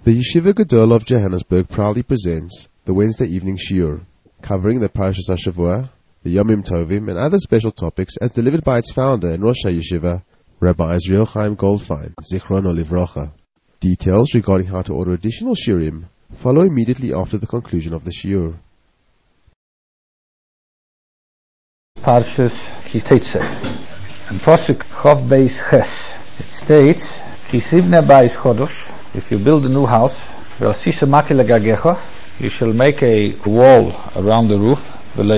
The Yeshiva Gadol of Johannesburg proudly presents the Wednesday evening shiur, covering the Parashas HaShavua, the Yomim Tovim, and other special topics as delivered by its founder and Rosh HaYeshiva, Rabbi Israel Chaim Goldfein, Zichrono Livrocha. Details regarding how to order additional shiurim follow immediately after the conclusion of the shiur. Parshas Kiteitzeh. And Pasuk Chav Beis Ches. It states, Kisivne Bais Chodosh. If you build a new house, you shall make a wall around the roof,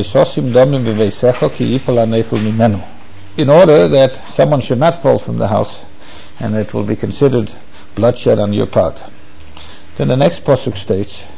in order that someone should not fall from the house, and it will be considered bloodshed on your part. Then the next pasuk states,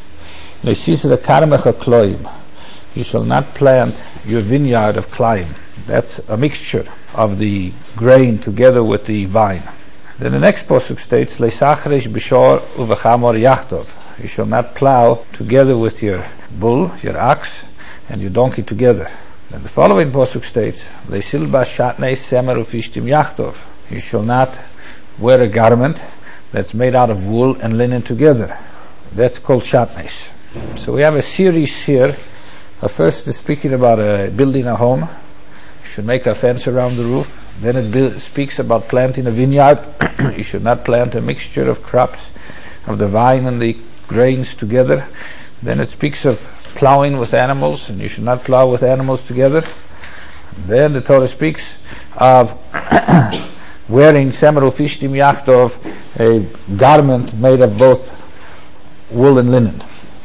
you shall not plant your vineyard of Klaim. That's a mixture of the grain together with the vine. Then the next pasuk states, Leisachresh b'shor uvachamor yachtov. You shall not plow together with your bull, your ox, and your donkey together. Then the following pasuk states, Leisilba shatnei semer ufishtim yachtov. You shall not wear a garment that's made out of wool and linen together. That's called shatnes. So we have a series here. First is speaking about building a home. You should make a fence around the roof. Then it speaks about planting a vineyard. You should not plant a mixture of crops of the vine and the grains together. Then it speaks of plowing with animals, and you should not plow with animals together. Then the Torah speaks of wearing semer ufishtim yachtov, a garment made of both wool and linen.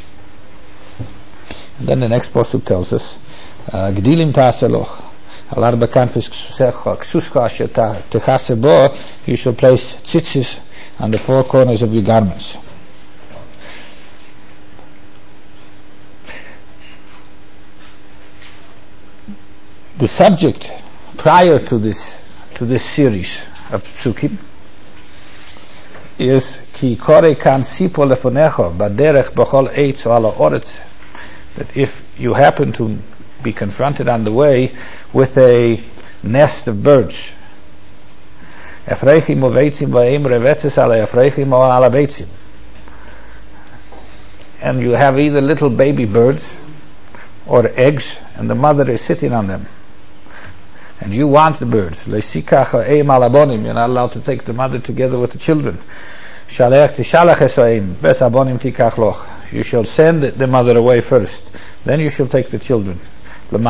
And then the next pasuk tells us, Gdilim ta'aseloch. You shall place tzitzis on the four corners of your garments. The subject prior to this series of psukim is ki kore kan sipo lefonecho baderech b'chol eitz o ala oretz, that if you happen to be confronted on the way with a nest of birds, and you have either little baby birds or eggs, and the mother is sitting on them, and you want the birds, you're not allowed to take the mother together with the children. You shall send the mother away first, then you shall take the children, in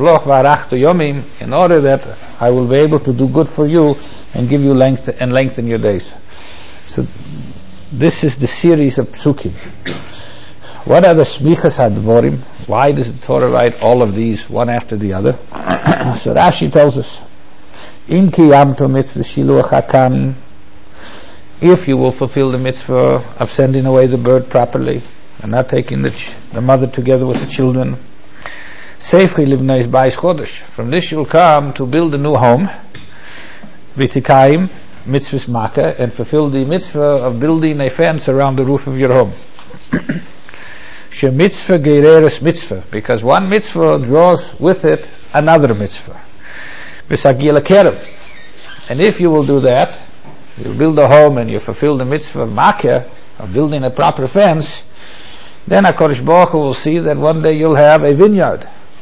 order that I will be able to do good for you and give you lengthen your days. So this is the series of psukim. What are the smichas hadvorim? Why does the Torah write all of these one after the other? So Rashi tells us, In kiyamto mitzvah shiluach hakan, if you will fulfill the mitzvah of sending away the bird properly and not taking the mother together with the children, Seifchi livnei bais chodesh. From this you'll come to build a new home, V'tikayim mitzvahs makkah, and fulfill the mitzvah of building a fence around the roof of your home. She mitzvah geireres mitzvah, because one mitzvah draws with it another mitzvah. V'sagil kerem. And if you will do that, you build a home and you fulfill the mitzvah of makkah, of building a proper fence, then HaKadosh Baruch Hu will see that one day you'll have a vineyard.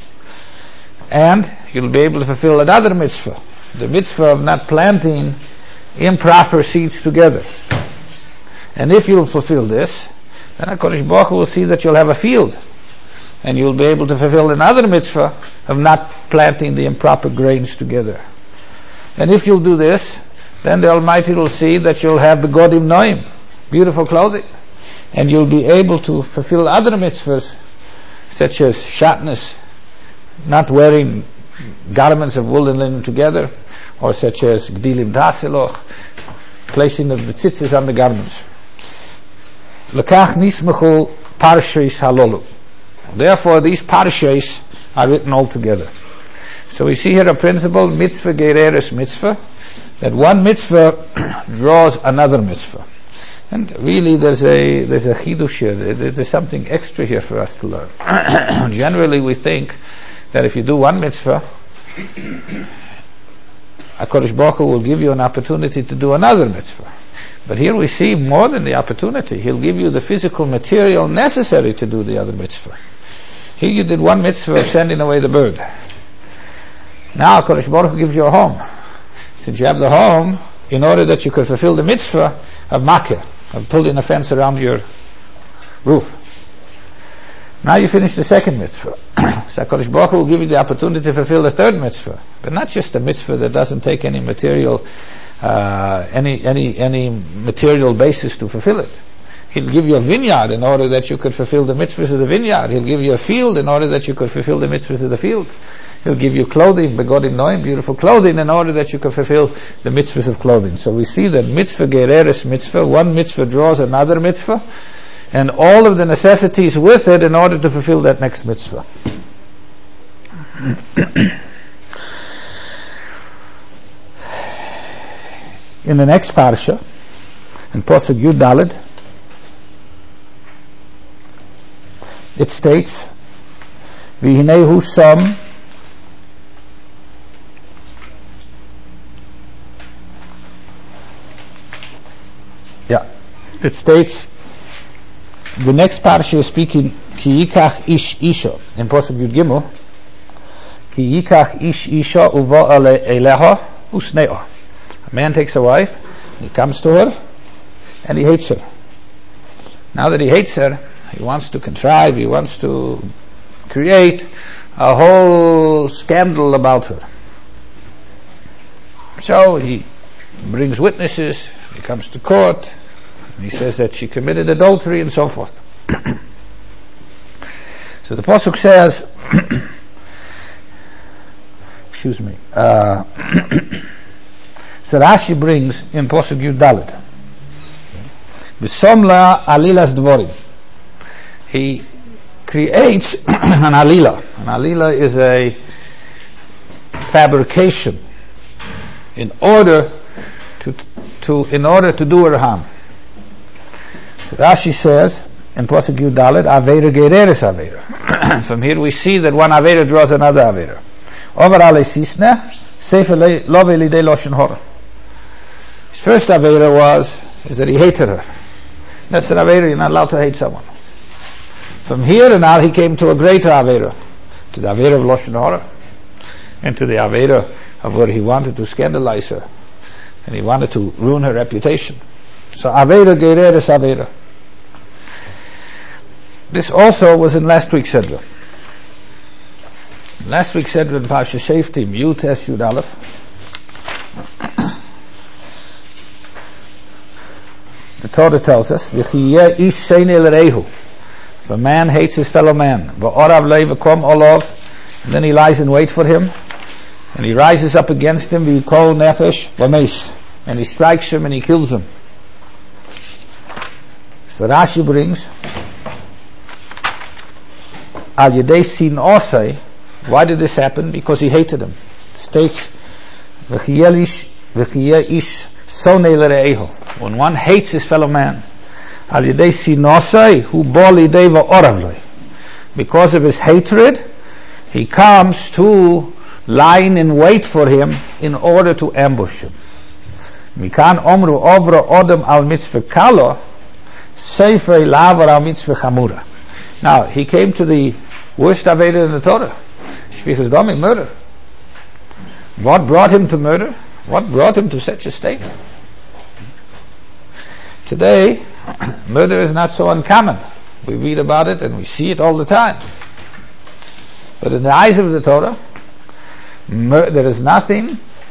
And you'll be able to fulfill another mitzvah, the mitzvah of not planting improper seeds together. And if you'll fulfill this, then HaKadosh Baruch Hu will see that you'll have a field, and you'll be able to fulfill another mitzvah of not planting the improper grains together. And if you'll do this, then the Almighty will see that you'll have the Godim Noim, beautiful clothing, and you'll be able to fulfill other mitzvahs, such as shatnez, not wearing garments of wool and linen together, or such as gdilim ta'aseloch, placing of the tzitzis on the garments. Lekach nismechu parshas halolu. Therefore, these parshas are written all together. So we see here a principle, mitzvah geireres mitzvah, that one mitzvah draws another mitzvah. And really there's a chidush here, there's something extra here for us to learn. Generally we think that if you do one mitzvah, HaKadosh Baruch Hu will give you an opportunity to do another mitzvah. But here we see more than the opportunity. He'll give you the physical material necessary to do the other mitzvah. Here you did one mitzvah of sending away the bird. Now HaKadosh Baruch Hu gives you a home. Since you have the home, in order that you could fulfill the mitzvah of makeh, of pulling a fence around your roof. Now you finish the second mitzvah. So HaKadosh Baruch Hu will give you the opportunity to fulfill the third mitzvah. But not just a mitzvah that doesn't take any material any material basis to fulfill it. He'll give you a vineyard in order that you could fulfill the mitzvahs of the vineyard. He'll give you a field in order that you could fulfill the mitzvahs of the field. He'll give you clothing, begodim noim, beautiful clothing, in order that you could fulfill the mitzvahs of clothing. So we see that mitzvah gereres mitzvah, one mitzvah draws another mitzvah, and all of the necessities with it in order to fulfill that next mitzvah. In the next parsha, in Pasuk Yud Daled, it states, V'hinehu som it states, the next parsha is speaking, Ki yikach ish isha, in Pasuk Yud Gimel, Ki yikach ish isha uva eleha usnea. A man takes a wife, he comes to her, and he hates her. Now that he hates her, he wants to contrive, he wants to create a whole scandal about her. So he brings witnesses, he comes to court, and he says that she committed adultery and so forth. So the Pasuk says, excuse me, so Rashi brings in Pasuk Yud Daled, B'somla alilas dvorim. He creates an alila. An alila is a fabrication in order to do her harm. So Rashi says in Pasuk Yud Daled, Aveira gereres Aveira. From here we see that one Aveira draws another Aveira. Over ale sisne, sefer love lidei loshen hora. His first Aveira is that he hated her. That's an Aveira, you're not allowed to hate someone. From here and out he came to a greater Aveira, to the Aveira of loshen hora, and to the Aveira of where he wanted to scandalize her, and he wanted to ruin her reputation. So Aveira gereres Aveira. This also was in last week's Sedra. Last week's Sedra in Parsha Shoftim, Yud Tes Yud Aleph. The Torah tells us, V'chiyeh ish sheini l'reihu. If a man hates his fellow man, v'orav lo v'kom olav, and then he lies in wait for him, and he rises up against him, v'yikol nefesh v'meis, and he strikes him and he kills him. So Rashi brings, Al Yedei Sin Osei. Why did this happen? Because he hated him. It states, V'chiyeh ish sonei l'reihu. When one hates his fellow man, Al Yedei Sin Osei hu bo lidei v'orav lo. Because of his hatred, he comes to lying in wait for him in order to ambush him. Mikan omru ovra odem al mitzvah kalo, seifrei lavar al mitzvah chamura. Now, he came to the worst Aveira in the Torah, Shvichas Damim, murder. What brought him to murder? What brought him to such a state? Today, murder is not so uncommon. We read about it and we see it all the time. But in the eyes of the Torah, there is nothing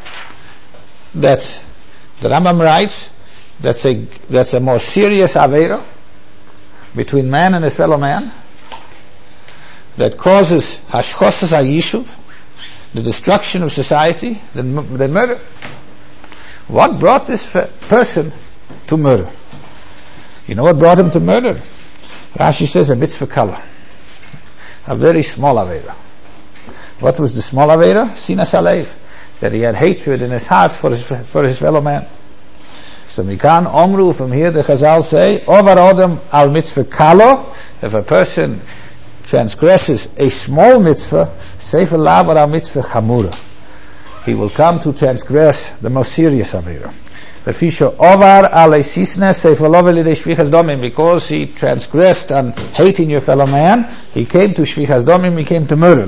that the Rambam writes that's a more serious Aveira between man and his fellow man, that causes hashchosas hayishuv, the destruction of society, than murder. What brought this person to murder? You know what brought him to murder? Rashi says a mitzvah kala, a very small Aveira. What was the small Aveira? Sinas alev, that he had hatred in his heart for his fellow man. So mikan omru, from here the Chazal say, over odem al mitzvah kalo, if a person transgresses a small mitzvah, sefer lavar al mitzvah chamura, he will come to transgress the most serious Aveira. Because he transgressed on hating your fellow man, he came to shvichas domim, he came to murder.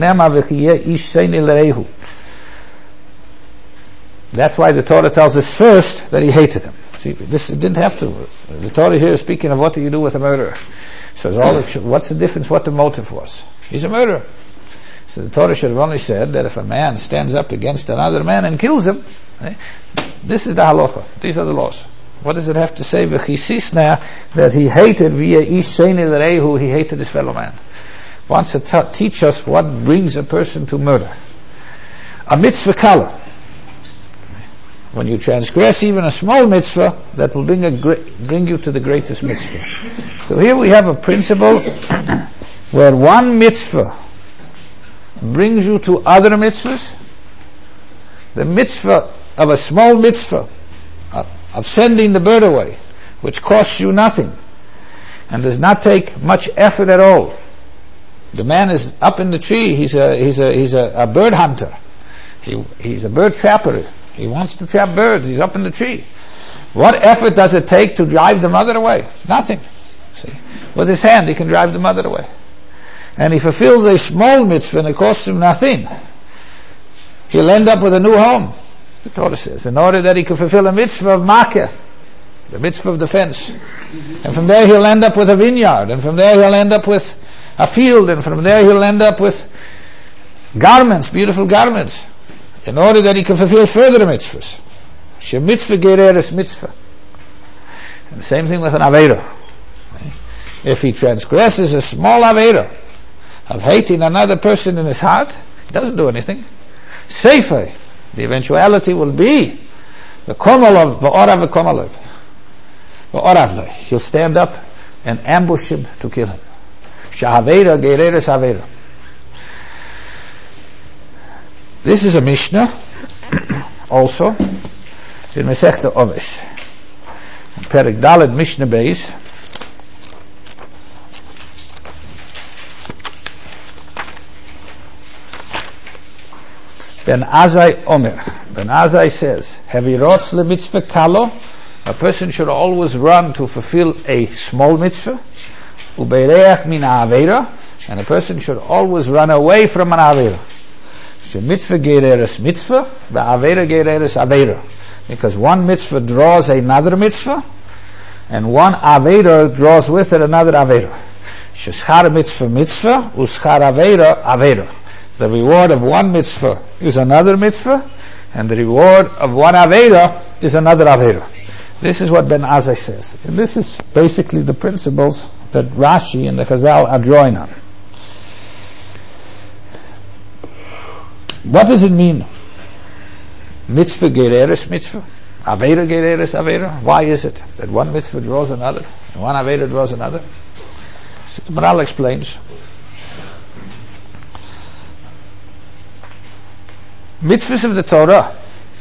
That's why the Torah tells us first that he hated him. See, this didn't have to. The Torah here is speaking of what do you do with a murderer. So what's the difference what the motive was? He's a murderer. So the Torah should have only said that if a man stands up against another man and kills him, this is the halacha. These are the laws. What does it have to say? That he hated via ish sheni l'reihu, he hated his fellow man. Wants to teach us what brings a person to murder. A mitzvah kala. When you transgress even a small mitzvah, that will bring you to the greatest mitzvah. So here we have a principle where one mitzvah brings you to other mitzvahs. The mitzvah of a small mitzvah of sending the bird away, which costs you nothing and does not take much effort at all. The man is up in the tree. He's a bird hunter. He's a bird trapper. He wants to trap birds. He's up in the tree. What effort does it take to drive the mother away? Nothing. See, with his hand he can drive the mother away. And he fulfills a small mitzvah and it costs him nothing. He'll end up with a new home, the Torah says, in order that he can fulfill a mitzvah of makeh, the mitzvah of defense. And from there he'll end up with a vineyard, and from there he'll end up with a field, and from there he'll end up with garments, beautiful garments, in order that he can fulfill further mitzvahs. She mitzvah gereres mitzvah. And the same thing with an aveira. If he transgresses a small aveira of hating another person in his heart, he doesn't do anything. Sefer, the eventuality will be the komalov, v'orav v'komalov, v'oravloi. He'll stand up and ambush him to kill him. Sha'aveira gereres aveira. This is a Mishnah, also, in Masechta Ovesh. Perek Daled Mishnah Beis. Ben Azai Omer. Ben Azai says, Havirotz le mitzvah kalo, a person should always run to fulfill a small mitzvah. Ubeireach min ha'aveira, and a person should always run away from an aveira. Mitzvah gereres mitzvah, va'aveira gereres aveira. Because one mitzvah draws another mitzvah, and one aveira draws with it another aveira. Sheschar mitzvah mitzvah, uschar aveira aveira. The reward of one mitzvah is another mitzvah, and the reward of one aveira is another aveira. This is what Ben Azai says. And this is basically the principles that Rashi and the Chazal are drawing on. What does it mean? Mitzvah gereres mitzvah, aveira gereres aveira. Why is it that one mitzvah draws another, and one aveira draws another? So the Maral explains. Mitzvahs of the Torah,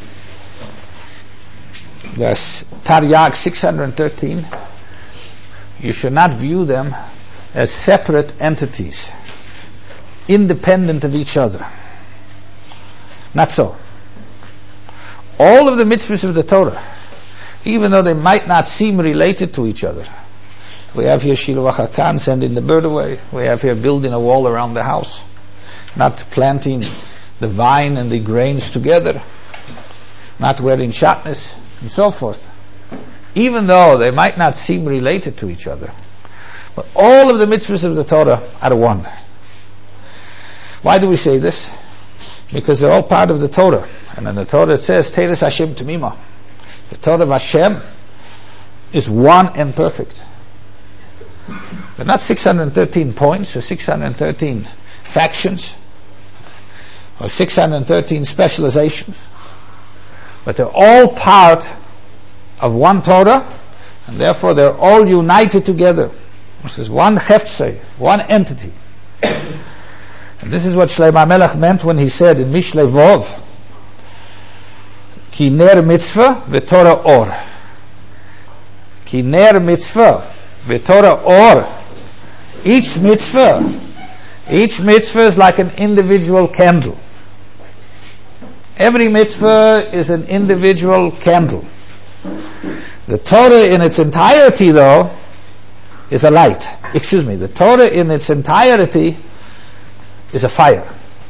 there's Taryag 613. You should not view them as separate entities, independent of each other. Not so. All of the mitzvahs of the Torah, even though they might not seem related to each other. We have here Shiluach HaKan, sending the bird away. We have here building a wall around the house. Not planting the vine and the grains together. Not wearing shatnez, and so forth. Even though they might not seem related to each other. But all of the mitzvahs of the Torah are one. Why do we say this? Because they're all part of the Torah. And in the Torah it says, Teres Hashem Tamima. The Torah of Hashem is one and perfect. They're not 613 points or 613 factions or 613 specializations. But they're all part of one Torah, and therefore they're all united together. This is one Heftzei, one entity. And this is what Shlomo HaMelech meant when he said in Mishlei Vov, Ki ner mitzvah v'Torah or. Ki ner mitzvah v'Torah or. Each mitzvah is like an individual candle. Every mitzvah is an individual candle. The Torah in its entirety, though, is a light. The Torah in its entirety is a fire.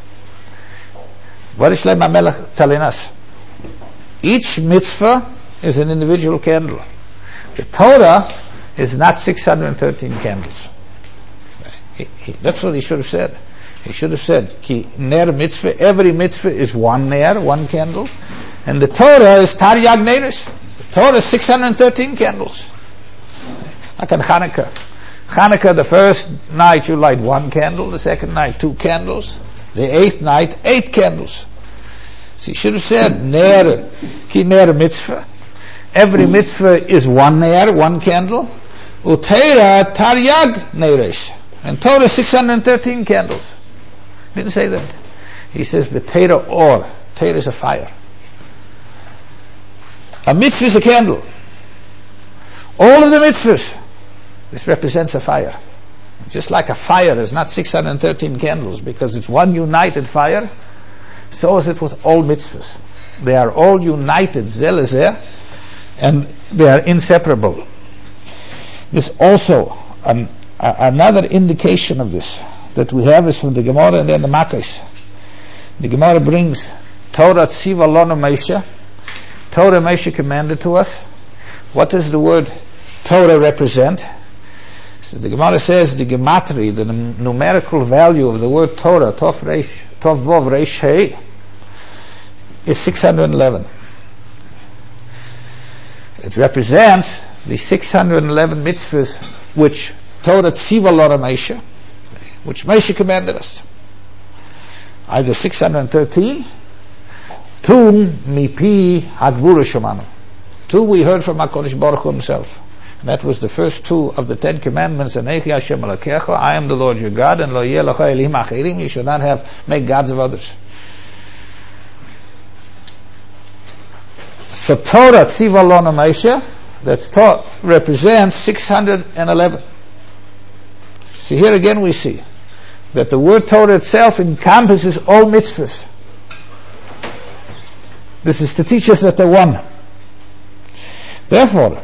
What is Shlomo HaMelech telling us? Each mitzvah is an individual candle. The Torah is not 613 candles. That's what he should have said. He should have said, Ki ner mitzvah, every mitzvah is one ner, one candle, and the Torah is Taryag Neres. The Torah is 613 candles. Like on Hanukkah. Hanukkah, the first night you light one candle, the second night 2 candles, the 8th night 8 candles. So he should have said, ner, ki ner mitzvah. Every mitzvah is one ner, one candle. Uteira Taryag Neres. And Torah 613 candles. Didn't say that. He says V'teira or. Teira is a fire. A mitzvah is a candle. All of the mitzvahs, this represents a fire. Just like a fire is not 613 candles because it's one united fire, so is it with all mitzvahs. They are all united, zelezeh, and they are inseparable. There's also another indication of this that we have is from the Gemara and then the Makkos. The Gemara brings Torah tziva lonu Moshe. Torah Moshe commanded to us. What does the word Torah represent? So the Gemara says the gematria, the numerical value of the word Torah, Tov Vov Reish Hei, is 611. It represents the 611 mitzvahs which Torah tziva lonu Moshe, which Moshe commanded us. Either 613, 2 mipi hagvura shomanu. 2 we heard from HaKadosh Baruch Hu himself. That was the first 2 of the 10 commandments. Anechi Hashem Elokecha, I am the Lord your God, and lo yeh lecha elohim acherim, you should not make gods of others. So Torah tziva lonu Moshe, that's represents 611. So here again we see that the word Torah itself encompasses all mitzvahs. This is to teach us that they're one. Therefore,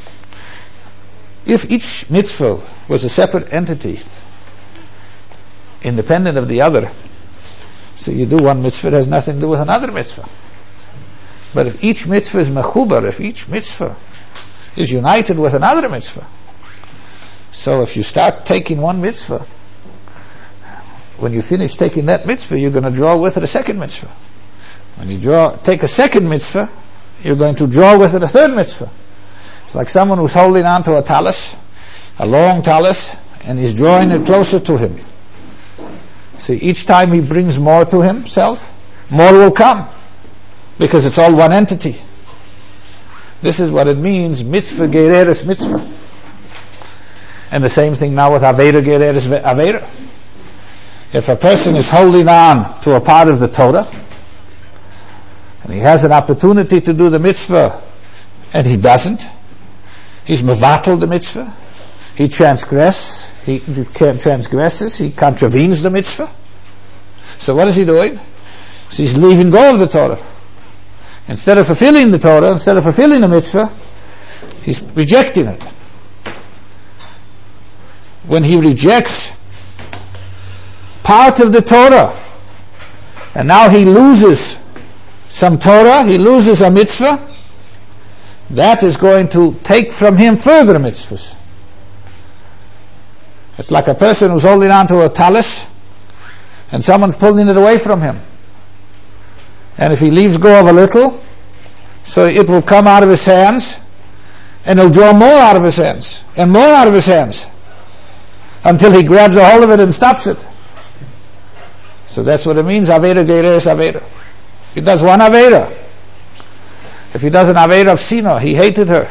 if each mitzvah was a separate entity, independent of the other, so you do one mitzvah, it has nothing to do with another mitzvah. But if each mitzvah is mechubar, if each mitzvah is united with another mitzvah, so if you start taking one mitzvah, when you finish taking that mitzvah, you're going to draw with it a second mitzvah. When you take a second mitzvah, you're going to draw with it a third mitzvah. It's like someone who's holding on to a talus, a long talus, and he's drawing it closer to him. See, each time he brings more to himself, more will come, because it's all one entity. This is what it means, mitzvah gereres mitzvah. And the same thing now with Avera gereres Avera. If a person is holding on to a part of the Torah, and he has an opportunity to do the mitzvah, and he doesn't, he's mevatel the mitzvah, he transgresses, he contravenes the mitzvah. So what is he doing? So he's leaving go of the Torah. Instead of fulfilling the Torah, instead of fulfilling the mitzvah, he's rejecting it. When he rejects part of the Torah, and now he loses some Torah, he loses a mitzvah, that is going to take from him further mitzvahs. It's like a person who's holding on to a talus and someone's pulling it away from him. And if he leaves go of a little, so it will come out of his hands, and he'll draw more out of his hands, and more out of his hands, until he grabs a hold of it and stops it. So that's what it means, Avera gereres Avera. He does one Avera. If he does an Avera of Sina, he hated her.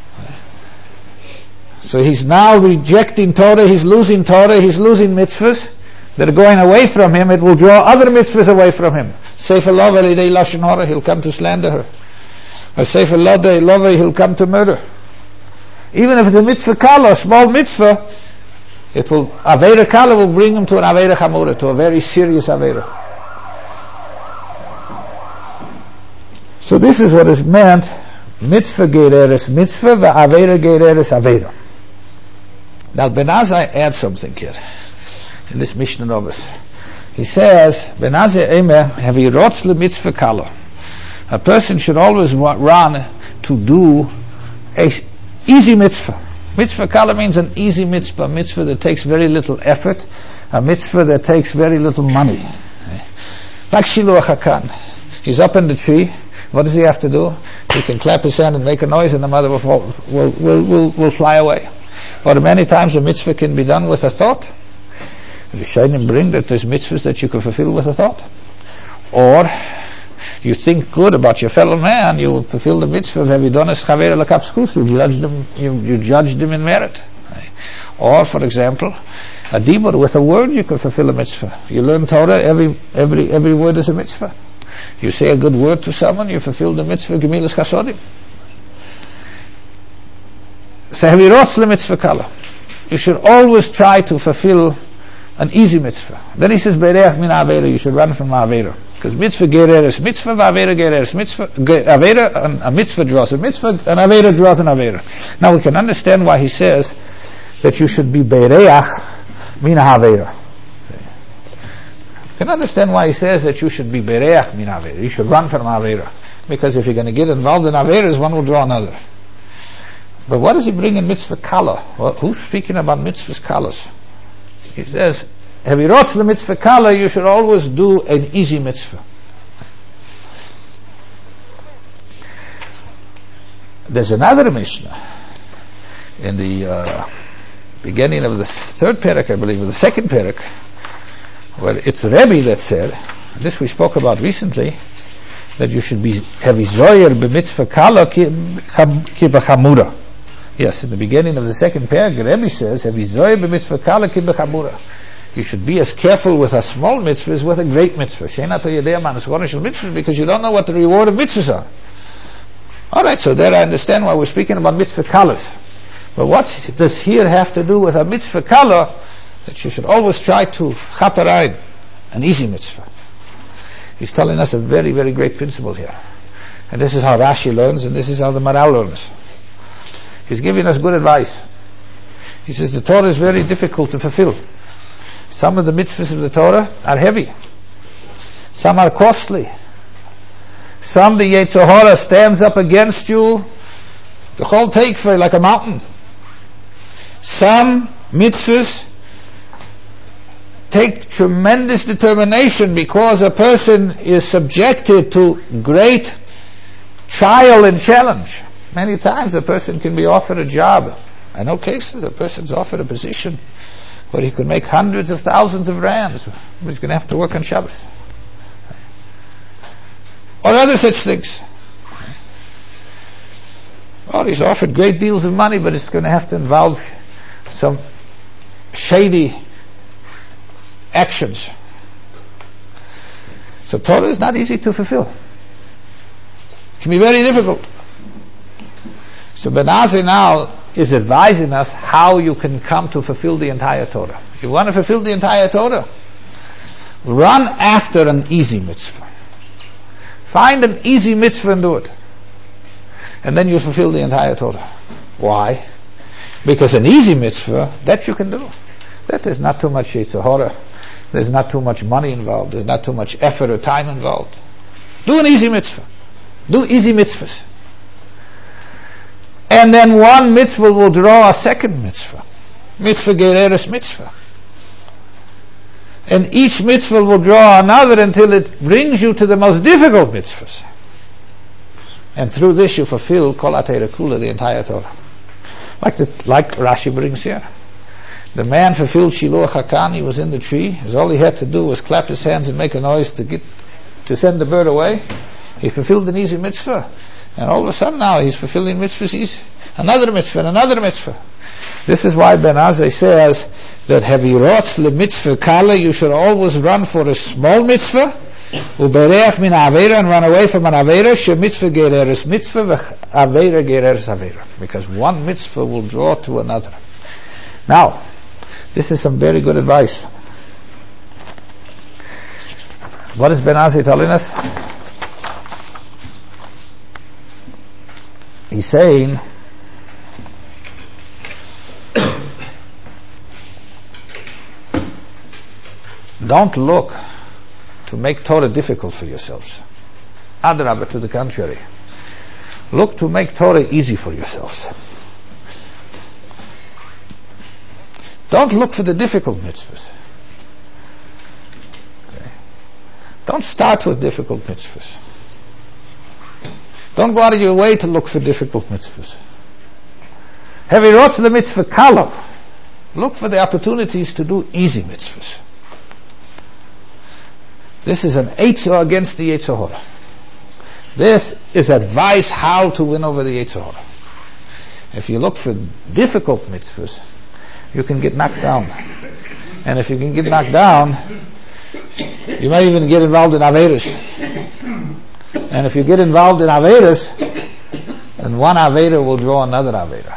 So he's now rejecting Torah, he's losing mitzvahs that are going away from him. It will draw other mitzvahs away from him. Sefer Love Elidei Lashon Hara, he'll come to slander her. Or Sefer Love, he'll come to murder. Even if it's a mitzvah kala, a small mitzvah, it will, Avera kala will bring him to an Avera chamura, to a very serious Avera. So this is what is meant mitzvah gereres mitzvah, ve'avera gereres avera. Now Ben Azai adds something here in this Mishnah Novus. He says, Ben Azai Emer, hevi rotz le mitzvah kala. A person should always run to do a easy mitzvah. Mitzvah kala means an easy mitzvah, a mitzvah that takes very little effort, a mitzvah that takes very little money. Like Shiluach HaKan. He's up in the tree. What does he have to do? He can clap his hand and make a noise, and the mother will fly away. Or many times a mitzvah can be done with a thought. The Shainim bring that there's mitzvahs that you can fulfill with a thought. Or you think good about your fellow man, you fulfill the mitzvah of Evidonis Chaver Lakaf Skus, you judge them in merit. Or, for example, a dibur, with a word you can fulfill a mitzvah. You learn Torah, every word is a mitzvah. You say a good word to someone, you fulfill the mitzvah of Gemilas Chasodim. So Hevirotz le mitzvah kala. You should always try to fulfill an easy mitzvah. Then he says, Bereach min avera, you should run from avera. Because mitzvah gereres mitzvah, avera gereres mitzvah, avera, a mitzvah draws a mitzvah, and avera draws an avera. Now we can understand why he says that you should be bereach min avera. You can understand why he says that you should be bereach min avera. You should run from avera. Because if you're going to get involved in averas, one will draw another. But what does he bring in mitzvah kala? Well, who's speaking about mitzvahs kalas? He says, Hevirotz le mitzvah kala, you should always do an easy mitzvah. There's another Mishnah in the beginning of the third parak, I believe, or the second parak, where it's Rebbe that said, this we spoke about recently, that you should be heavy zoyer b'mitzvah kala ki b'chamura. Yes, in the beginning of the second parak, Rebbe says, heavy zoyer b'mitzvah kala ki b'chamura. You should be as careful with a small mitzvah as with a great mitzvah. She'enato yedei man esvorah mitzvah, because you don't know what the reward of mitzvahs are. All right, so there I understand why we're speaking about mitzvah kalas. But what does here have to do with a mitzvah kala? That you should always try to chaperein an easy mitzvah. He's telling us a very, very great principle here. And this is how Rashi learns, and this is how the Maral learns. He's giving us good advice. He says the Torah is very difficult to fulfill. Some of the mitzvahs of the Torah are heavy. Some are costly. Some, the Yetzer Hara stands up against you, the whole take for like a mountain. Some mitzvahs take tremendous determination because a person is subjected to great trial and challenge. Many times a person can be offered a job. I know cases a person's offered a position where he could make hundreds of thousands of rands. He's going to have to work on Shabbos. Or other such things. Or he's offered great deals of money, but it's going to have to involve some shady actions. So Torah is not easy to fulfill. It can be very difficult. So Ben Azai now is advising us how you can come to fulfill the entire Torah. If you want to fulfill the entire Torah, run after an easy mitzvah. Find an easy mitzvah and do it. And then you fulfill the entire Torah. Why? Because an easy mitzvah, that you can do. That is not too much Yetzer Hara. There's not too much money involved. There's not too much effort or time involved. Do an easy mitzvah. Do easy mitzvahs. And then one mitzvah will draw a second mitzvah. Mitzvah gereres mitzvah. And each mitzvah will draw another until it brings you to the most difficult mitzvahs. And through this you fulfill Kol HaTorah Kula, the entire Torah. Like Rashi brings here. The man fulfilled Shiluach HaKan, he was in the tree. All he had to do was clap his hands and make a noise to send the bird away. He fulfilled an easy mitzvah. And all of a sudden now he's fulfilling mitzvahs easy. Another mitzvah and another mitzvah. This is why Ben Azai says that Hevirotz le mitzvah kala, you should always run for a small mitzvah, ubereach min avera, and run away from an avera, she mitzvah gereres mitzvah, avera gereres avera. Because one mitzvah will draw to another. Now, this is some very good advice. What is Ben Azai telling us? he's saying, don't look to make Torah difficult for yourselves. Adrabah, to the contrary. Look to make Torah easy for yourselves. Don't look for the difficult mitzvahs. Okay. Don't start with difficult mitzvahs. Don't go out of your way to look for difficult mitzvahs. Heavy rots the mitzvah kala. Look for the opportunities to do easy mitzvahs. This is an Eitzah against the Yetzer Hara. This is advice how to win over the Yetzer Hara. If you look for difficult mitzvahs, you can get knocked down. And if you can get knocked down, you might even get involved in Aveirus. And if you get involved in Aveirus, then one Aveira will draw another Aveira.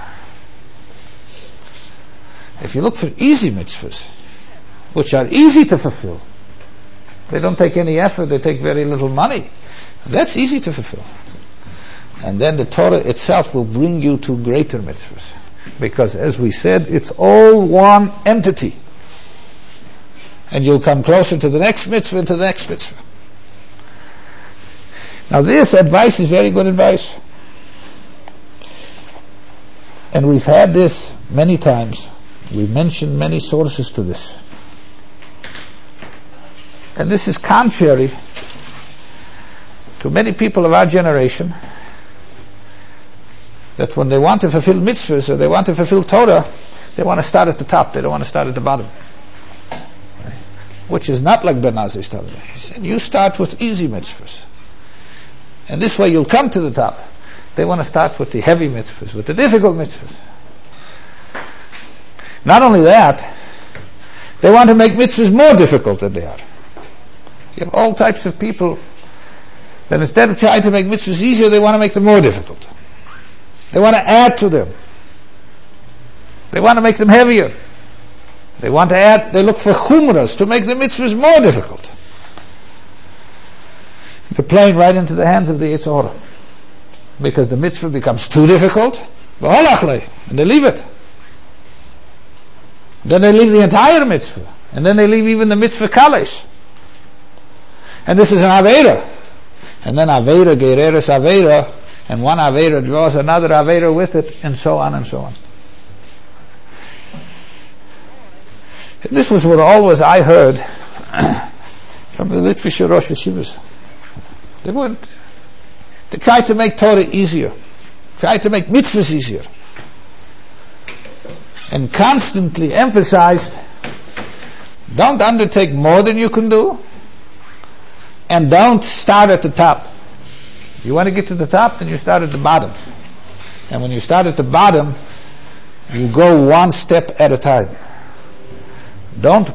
If you look for easy mitzvahs, which are easy to fulfill, they don't take any effort, they take very little money, that's easy to fulfill. And then the Torah itself will bring you to greater mitzvahs. Because as we said, it's all one entity. And you'll come closer to the next mitzvah and to the next mitzvah. Now this advice is very good advice. And we've had this many times. We've mentioned many sources to this. And this is contrary to many people of our generation, that when they want to fulfill mitzvahs or they want to fulfill Torah, they want to start at the top, they don't want to start at the bottom. Right? Which is not like Ben Azai is telling you. He said, you start with easy mitzvahs. And this way you'll come to the top. They want to start with the heavy mitzvahs, with the difficult mitzvahs. Not only that, they want to make mitzvahs more difficult than they are. You have all types of people that instead of trying to make mitzvahs easier, they want to make them more difficult. They want to add to them. They want to make them heavier. They want to add, they look for chumras to make the mitzvahs more difficult. They're playing right into the hands of the Yetzer Hara. Because the mitzvah becomes too difficult, and they leave it. Then they leave the entire mitzvah. And then they leave even the mitzvah kalesh. And this is an Aveira. And then Aveira, Gereres Aveira, and one Aveira draws another Aveira with it, and so on and so on. This was what always I heard from the Litvische Rosh Yeshivas. They tried to make Torah easier, tried to make mitzvahs easier, and constantly emphasized, don't undertake more than you can do, and don't start at the top. You want to get to the top, then you start at the bottom. And when you start at the bottom, you go one step at a time. Don't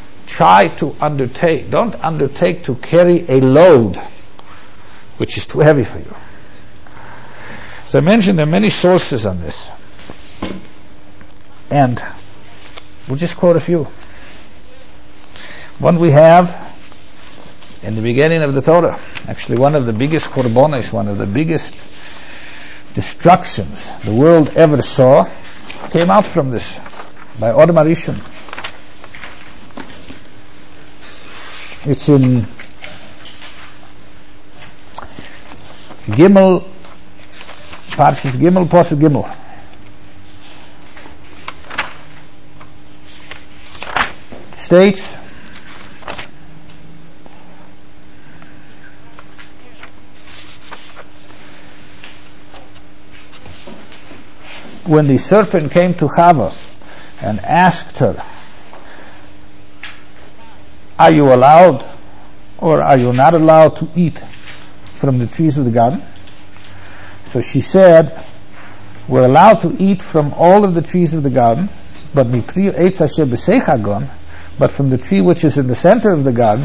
undertake to carry a load which is too heavy for you. As I mentioned, there are many sources on this. And we'll just quote a few. One we have in the beginning of the Torah, actually one of the biggest korbanos, one of the biggest destructions the world ever saw, came out from this by Adam HaRishon. It's in Gimel, Parshas Gimel, Pasuk Gimel. It states, when the serpent came to Chava and asked her, are you allowed or are you not allowed to eat from the trees of the garden? So she said, we're allowed to eat from all of the trees of the garden, but from the tree which is in the center of the garden,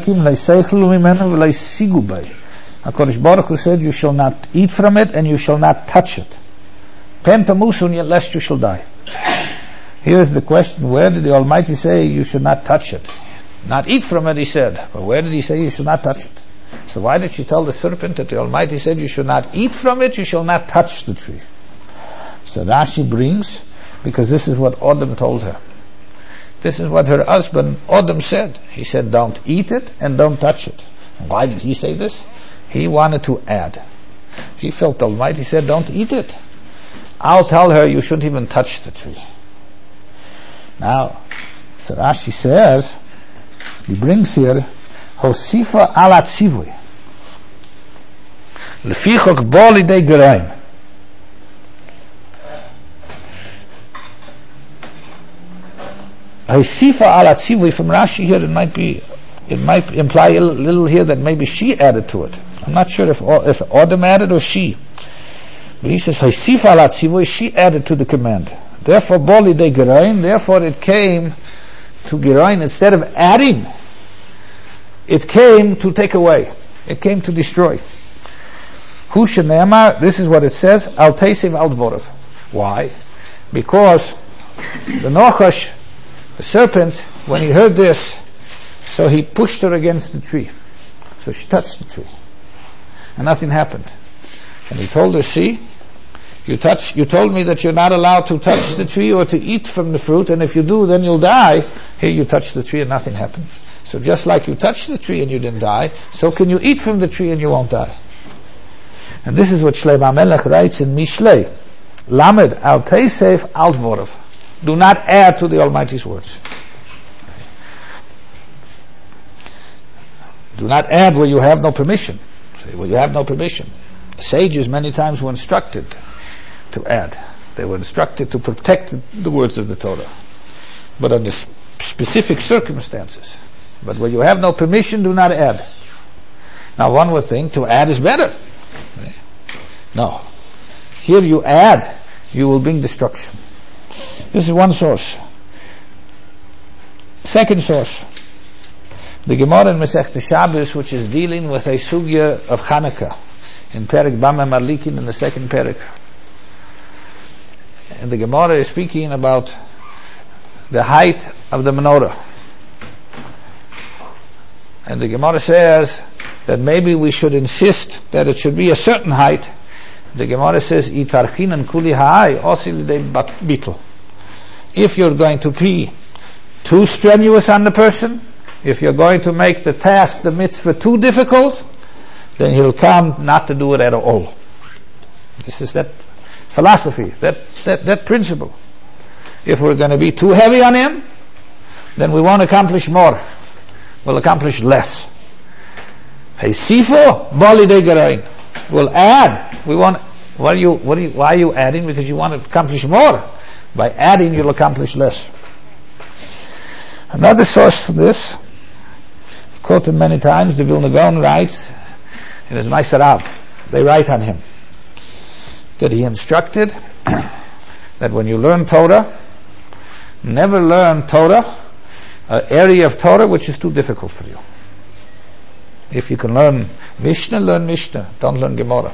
HaKadosh Baruch Hu said, you shall not eat from it and you shall not touch it. Lest you shall die. Here's the question, where did the Almighty say you should not touch it? Not eat from it, he said. But where did he say you should not touch it? So why did she tell the serpent that the Almighty said you should not eat from it, you shall not touch the tree? So Rashi brings, because this is what Adam told her. This is what her husband Adam said. He said, don't eat it and don't touch it. Why did he say this? He wanted to add. He felt the Almighty said, don't eat it. I'll tell her you shouldn't even touch the tree. Now, so Rashi says, he brings here, Hosifa ala tzivui. Lefichok bo lidei geraim. Hosifa ala tzivui, from Rashi here, it might imply a little here that maybe she added to it. I'm not sure if Adam added or she. But he says, Hosifa ala tzivui, she added to the command. Therefore, bo lidei geraim, therefore it came to geraim instead of adding. It came to take away. It came to destroy. Hu shene'amar, this is what it says, al teisev al dvorav. Why? Because the Nachash, the serpent, when he heard this, so he pushed her against the tree. So she touched the tree. And nothing happened. And he told her, see, you told me that you're not allowed to touch the tree or to eat from the fruit, and if you do, then you'll die. Here you touch the tree and nothing happened. So just like you touched the tree and you didn't die, so can you eat from the tree and you won't die. And this is what Shlomo Melech writes in Mishlei. Lamed al teisef al dvorav. Do not add to the Almighty's words. Do not add where you have no permission. Where you have no permission. The sages many times were instructed to add. They were instructed to protect the words of the Torah. But under specific circumstances. But where you have no permission, do not add. Now one would think to add is better. No. Here you add, you will bring destruction. This is one source. Second source. The Gemara in Masechta Shabbos, which is dealing with a sugya of Hanukkah, in Perek Bama Marlikin, in the second Perek. And the Gemara is speaking about the height of the menorah. And the Gemara says that maybe we should insist that it should be a certain height. The Gemara says, Itarchinan kuli ha'ai osil lidei bitl. If you're going to be too strenuous on the person, if you're going to make the task, the mitzvah, too difficult, then he'll come not to do it at all. This is that philosophy, that principle. If we're going to be too heavy on him, then we won't accomplish more. We'll accomplish less. Heisifo bolidei gerain. We'll add. We want. Why are you adding? Because you want to accomplish more. By adding, you'll accomplish less. Another source for this, I've quoted many times, the Vilna Gaon writes in his Ma'aser Av. They write on him that he instructed that when you learn Torah, never learn Torah, an area of Torah which is too difficult for you. If you can learn Mishnah, don't learn Gemara.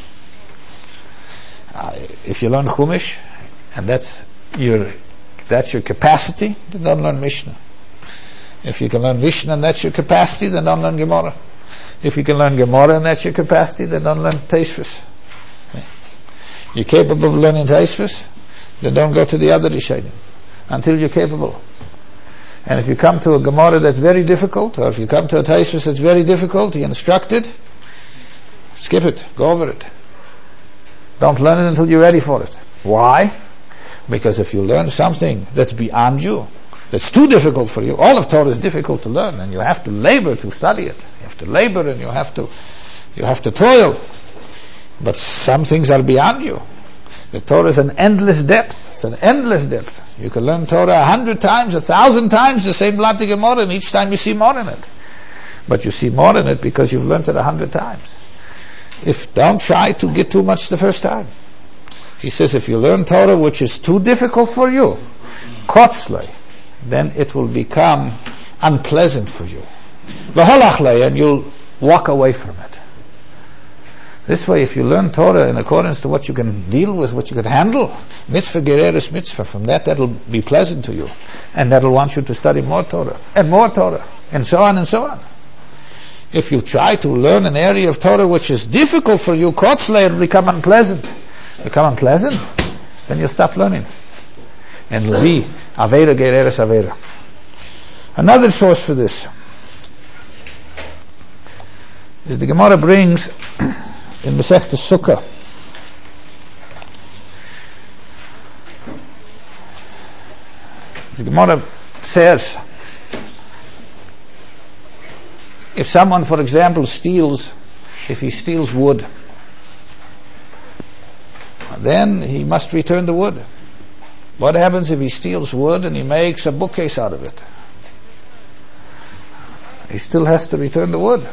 If you learn Chumash, and that's your capacity, then don't learn Mishnah. If you can learn Mishnah and that's your capacity, then don't learn Gemara. If you can learn Gemara and that's your capacity, then don't learn Tosfos. You're capable of learning Tosfos, then don't go to the other Rishonim until you're capable. And if you come to a Gemara that's very difficult, or if you come to a Tosfos that's very difficult, he instructed, skip it, go over it. Don't learn it until you're ready for it. Why? Because if you learn something that's beyond you, that's too difficult for you, all of Torah is difficult to learn, and you have to labor to study it. You have to labor and you have to toil. But some things are beyond you. The Torah is an endless depth. It's an endless depth. You can learn Torah 100 times, 1,000 times, the same Blatei Gemara, and each time you see more in it. But you see more in it because you've learned it 100 times. Don't try to get too much the first time. He says if you learn Torah which is too difficult for you, kotzlei, then it will become unpleasant for you. V'holachlei, and you'll walk away from it. This way, if you learn Torah in accordance to what you can deal with, what you can handle, mitzvah gereres mitzvah, from that'll be pleasant to you. And that'll want you to study more Torah, and so on and so on. If you try to learn an area of Torah which is difficult for you, kotzle, it'll become unpleasant. Then you'll stop learning. And it'll be Aveira Gereres Aveira. Another source for this is the Gemara brings in Masechta Sukkah. The Gemara says, if someone, for example, if he steals wood, then he must return the wood. What happens if he steals wood and he makes a bookcase out of it? He still has to return the wood.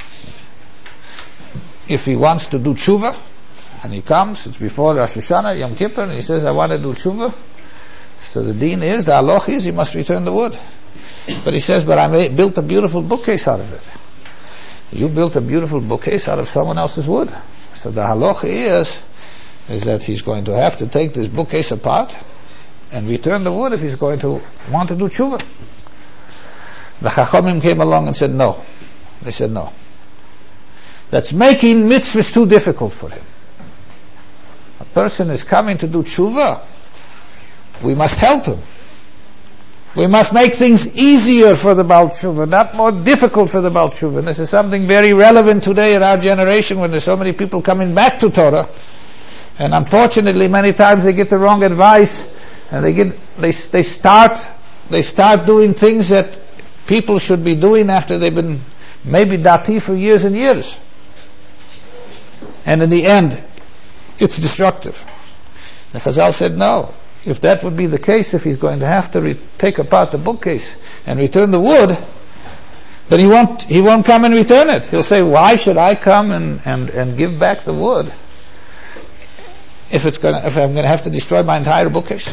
If he wants to do tshuva, and he comes, it's before Rosh Hashanah, Yom Kippur, and he says, I want to do tshuva, so the deen is, the halach is, he must return the wood. But he says, but I built a beautiful bookcase out of it. You built a beautiful bookcase out of someone else's wood. So the halach is that he's going to have to take this bookcase apart and return the wood if he's going to want to do tshuva. The Chachamim came along and said no. They said no. That's making mitzvahs too difficult for him. A person is coming to do tshuva. We must help him. We must make things easier for the Baal Tshuva, not more difficult for the Baal Tshuva. And this is something very relevant today in our generation when there's so many people coming back to Torah. And unfortunately, many times they get the wrong advice, and they start doing things that people should be doing after they've been maybe dati for years and years. And in the end, it's destructive. The Chazal said no. If that would be the case, if he's going to have to take apart the bookcase and return the wood, then he won't come and return it. He'll say, why should I come and give back the wood if I'm going to have to destroy my entire bookcase?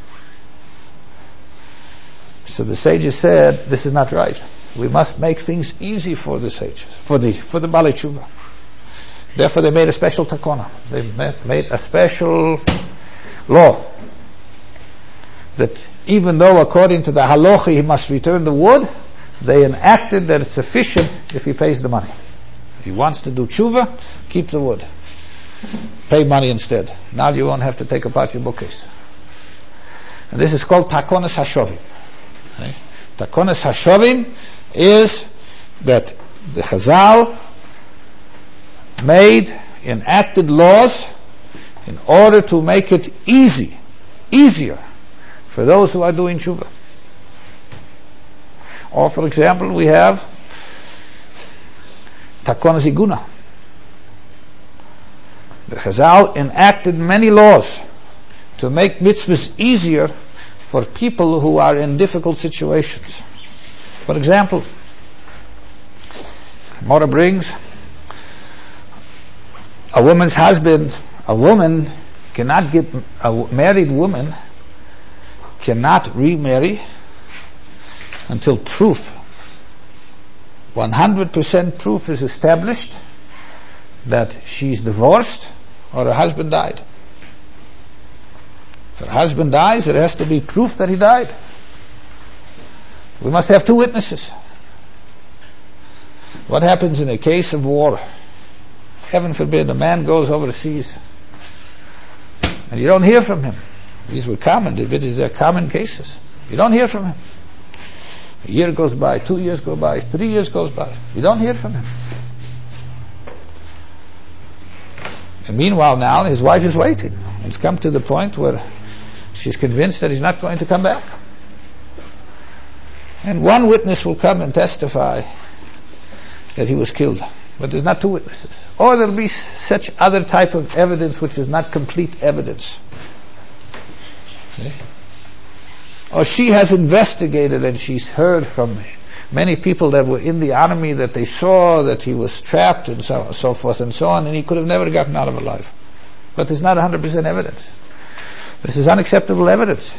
So the sages said, this is not right. We must make things easy for the sages, for the Balei Tshuva. Therefore they made a special takona. They made a special law that even though according to the halacha he must return the wood, they enacted that it's sufficient if he pays the money. If he wants to do tshuva, keep the wood. Pay money instead. Now you won't have to take apart your bookcase. And this is called takonas hashovim. Okay? Takonas hashovim is that the Chazal enacted laws in order to make it easier for those who are doing tshuva. Or for example, we have Takonas Iguna. The Chazal enacted many laws to make mitzvahs easier for people who are in difficult situations. For example, Mora brings a woman's husband, a married woman cannot remarry until 100% proof is established that she's divorced or her husband died. If her husband dies, there has to be proof that he died. We must have 2 witnesses. What happens in a case of war? Heaven forbid, a man goes overseas and you don't hear from him. These were common, these are common cases. You don't hear from him. A year goes by, 2 years go by, 3 years goes by. You don't hear from him. And meanwhile now, his wife is waiting. It's come to the point where she's convinced that he's not going to come back. And one witness will come and testify that he was killed. But there's not 2 witnesses. Or there'll be such other type of evidence which is not complete evidence. Okay? Or she has investigated and she's heard from many people that were in the army that they saw that he was trapped and so forth and so on, and he could have never gotten out of alive. But there's not 100% evidence. This is unacceptable evidence.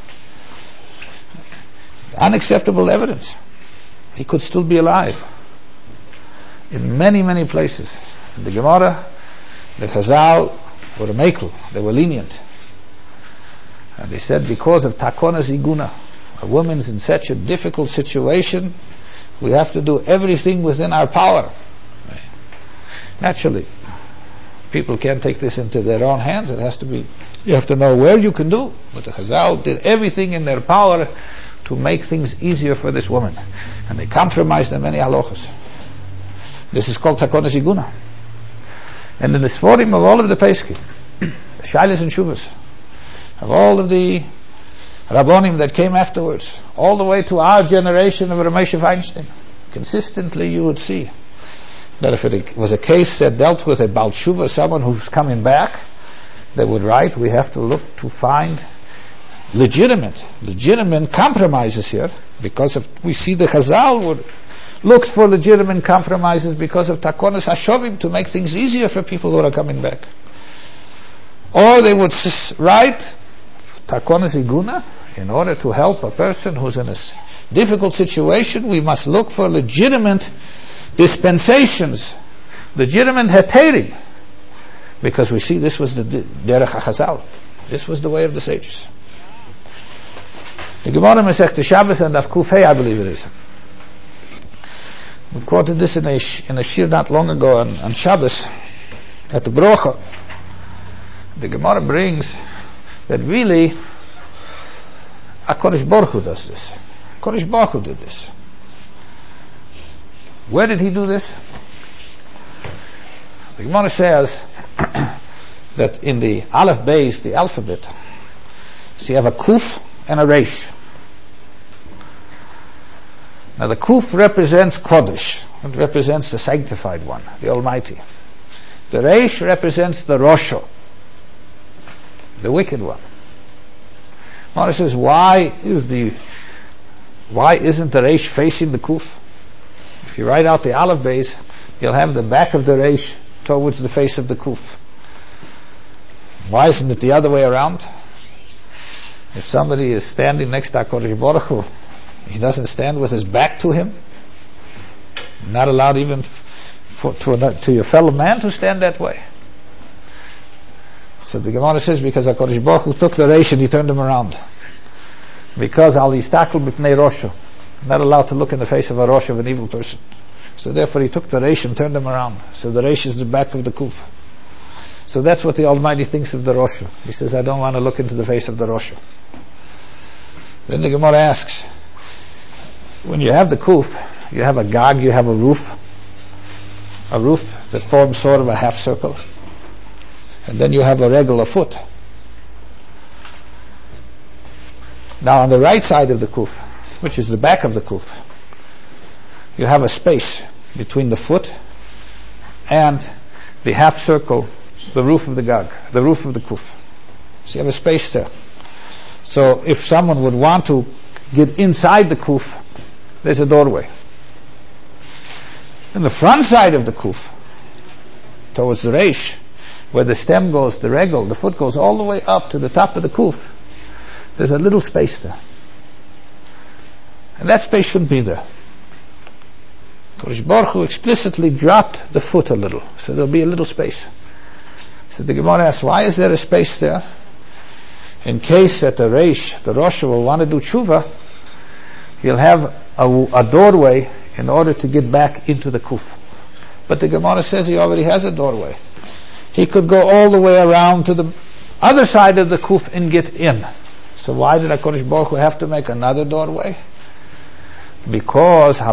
Unacceptable evidence. He could still be alive. In many, many places. In the Gemara, the Chazal were mekel, they were lenient. And they said because of takonas iguna, a woman's in such a difficult situation We have to do everything within our power. Naturally, people can't take this into their own hands. It has to be, you have to know where you can do. But the Chazal did everything in their power to make things easier for this woman. And they compromised in many halachas. This is called Takonas Iguna. And in the Sforim of all of the Pesachim, the Shailas and Shuvas, of all of the Rabbonim that came afterwards, all the way to our generation of Ramesha Feinstein, consistently you would see that if it was a case that dealt with a Baal Tshuva, someone who's coming back, they would write, we have to look to find legitimate compromises here, because we see the Chazal looks for legitimate compromises because of Takonas Hashovim, to make things easier for people who are coming back. Or they would write Takonas Iguna, in order to help a person who's in a difficult situation, we must look for legitimate dispensations, legitimate heterim, because we see this was the derech HaChazal. This was the way of the sages. The Gemara Masechta Shabbos and Kuf Hey, I believe it is. We quoted this in a shir not long ago on Shabbos at the Brocha. The Gemara brings that really HaKadosh Baruch Hu does this. HaKadosh Baruch Hu did this. Where did he do this? The Gemara says that in the Aleph Beis, the alphabet, so you have a Kuf and a Reish. Now the Kuf represents Kodesh. It represents the sanctified one, the Almighty. The Reish represents the Rosho, the wicked one. Gemara says, why isn't the Reish facing the Kuf? If you write out the Aleph Beis, you'll have the back of the Reish towards the face of the Kuf. Why isn't it the other way around? If somebody is standing next to HaKadosh Baruch Hu, he doesn't stand with his back to him. Not allowed even to your fellow man to stand that way. So the Gemara says, because HaKadosh Baruch Hu took the Reish and he turned him around. Because Al Yistakel B'pnei Rosho, not allowed to look in the face of a Rosh, of an evil person. So therefore he took the Reish and turned him around. So the Reish is the back of the Kuf. So that's what the Almighty thinks of the Rosh. He says, I don't want to look into the face of the Rosh. Then the Gemara asks, when you have the Kuf, you have a Gag, you have a roof that forms sort of a half circle. And then you have a regel, a foot. Now on the right side of the Kuf, which is the back of the Kuf, you have a space between the foot and the half circle, the roof of the Gag, the roof of the Kuf. So you have a space there. So if someone would want to get inside the Kuf, there's a doorway. In the front side of the Kuf, towards the Reish, where the stem goes, the regel, the foot goes all the way up to the top of the Kuf, there's a little space there. And that space shouldn't be there. Kodesh Baruch Hu explicitly dropped the foot a little, so there'll be a little space. So the Gemara asks, why is there a space there? In case that the Reish, the Rosh, will want to do tshuva, he'll have a doorway in order to get back into the Kuf. But the Gemara says he already has a doorway. He could go all the way around to the other side of the Kuf and get in. So why did HaKadosh Baruch Hu have to make another doorway? Because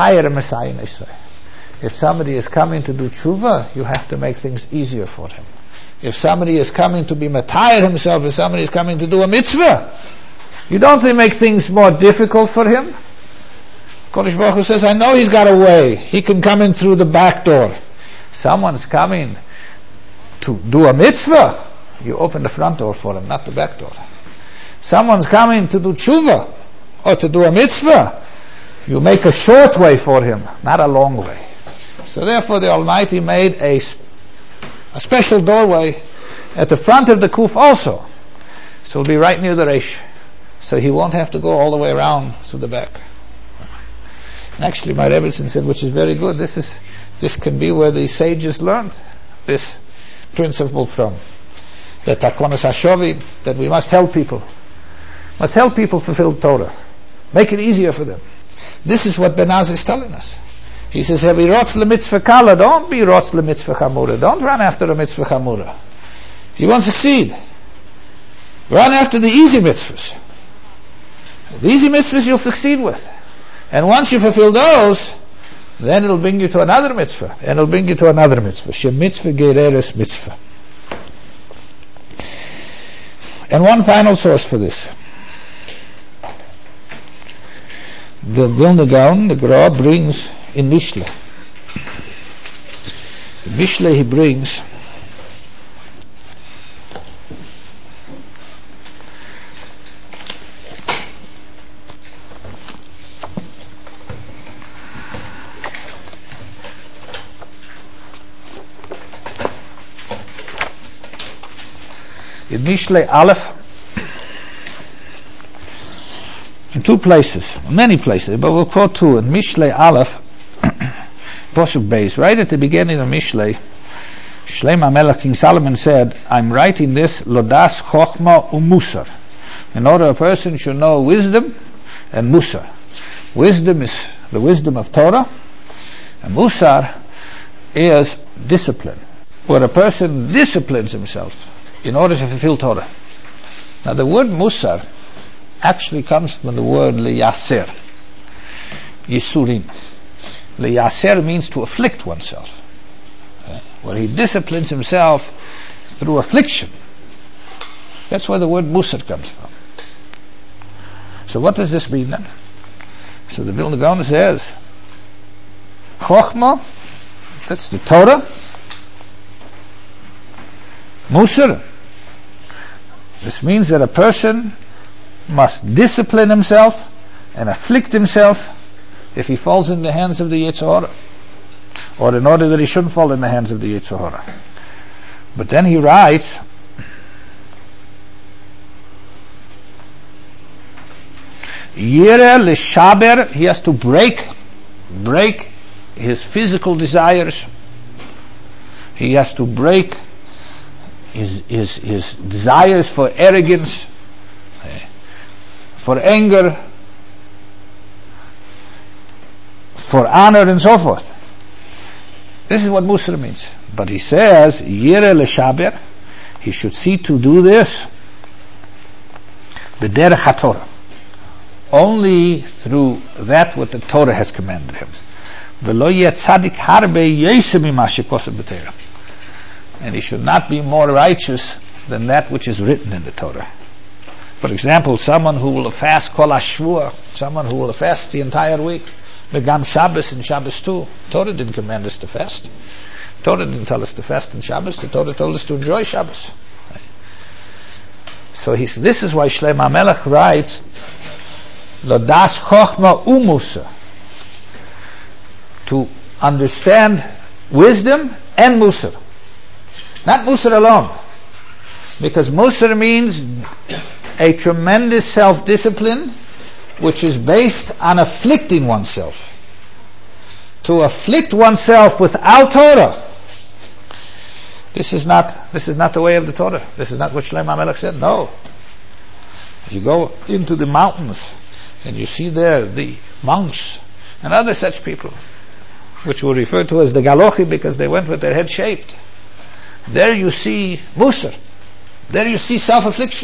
if somebody is coming to do tshuva, you have to make things easier for him. If somebody is coming to be matayir himself, if somebody is coming to do a mitzvah, you don't make things more difficult for him. Kodesh Baruch Hu says, I know he's got a way. He can come in through the back door. Someone's coming to do a mitzvah, you open the front door for him, not the back door. Someone's coming to do tshuva or to do a mitzvah, you make a short way for him, not a long way. So therefore the Almighty made a special doorway at the front of the Kuf also. So it'll be right near the Reish. So he won't have to go all the way around to the back. And actually my Rebbetzin said, which is very good, this can be where the sages learned this principle from. That Takonas Hashovi, that we must help people. Must help people fulfill Torah. Make it easier for them. This is what Ben-Az is telling us. He says, "Hevi rotz lemitzvah kala." Don't be rotz lemitzvah chamura. Don't run after a mitzvah chamura. You won't succeed. Run after the easy mitzvahs. The easy mitzvahs you'll succeed with. And once you fulfill those, then it'll bring you to another mitzvah. And it'll bring you to another mitzvah. Shem mitzvah gereres mitzvah. And one final source for this. The Vilna Gaon, the Gra, brings in Mishle. The Mishle he brings in Mishle Aleph, in two places, many places, but we'll quote two. In Mishle Aleph, Posuk Beis, right at the beginning of Mishle, Shlomo HaMelech, King Solomon said, "I'm writing this Lodas Chochma Umusar, in order a person should know wisdom and Musar. Wisdom is the wisdom of Torah, and Musar is discipline, where a person disciplines himself in order to fulfill Torah." Now the word Musar actually comes from the word liyaser, Yisurim. Liyaser means to afflict oneself, where he disciplines himself through affliction. That's where the word Musar comes from. So what does this mean then? So the Vilna Gaon says, Chochmah, that's the Torah. Musar, this means that a person must discipline himself and afflict himself if he falls in the hands of the Yetzer Hara, or in order that he shouldn't fall in the hands of the Yetzer Hara. But then he writes, Yireh l'shaber, he has to break his physical desires. He has to break his desires for arrogance, for anger, for honor, and so forth. This is what Musar means. But he says, Yireh l'shaber, he should see to do this b'derech haTorah, only through that what the Torah has commanded him. V'lo yeh tzadik harbe yeseh mima shekosev b'Torah, and he should not be more righteous than that which is written in the Torah. For example, someone who will fast kol hashvua, someone who will fast the entire week, Begam Shabbos and Shabbos too. Torah didn't command us to fast. Torah didn't tell us to fast on Shabbos. The Torah told us to enjoy Shabbos. So this is why Shlomo HaMelech writes, Lodas Chochma Umusa, to understand wisdom and Musar. Not Musar alone. Because Musar means a tremendous self-discipline which is based on afflicting oneself. To afflict oneself without Torah, this is not the way of the Torah. This is not what Shlomo HaMelech said. No. You go into the mountains and you see there the monks and other such people, which were referred to as the Galochi because they went with their head shaved. There you see Musar. There you see self-affliction.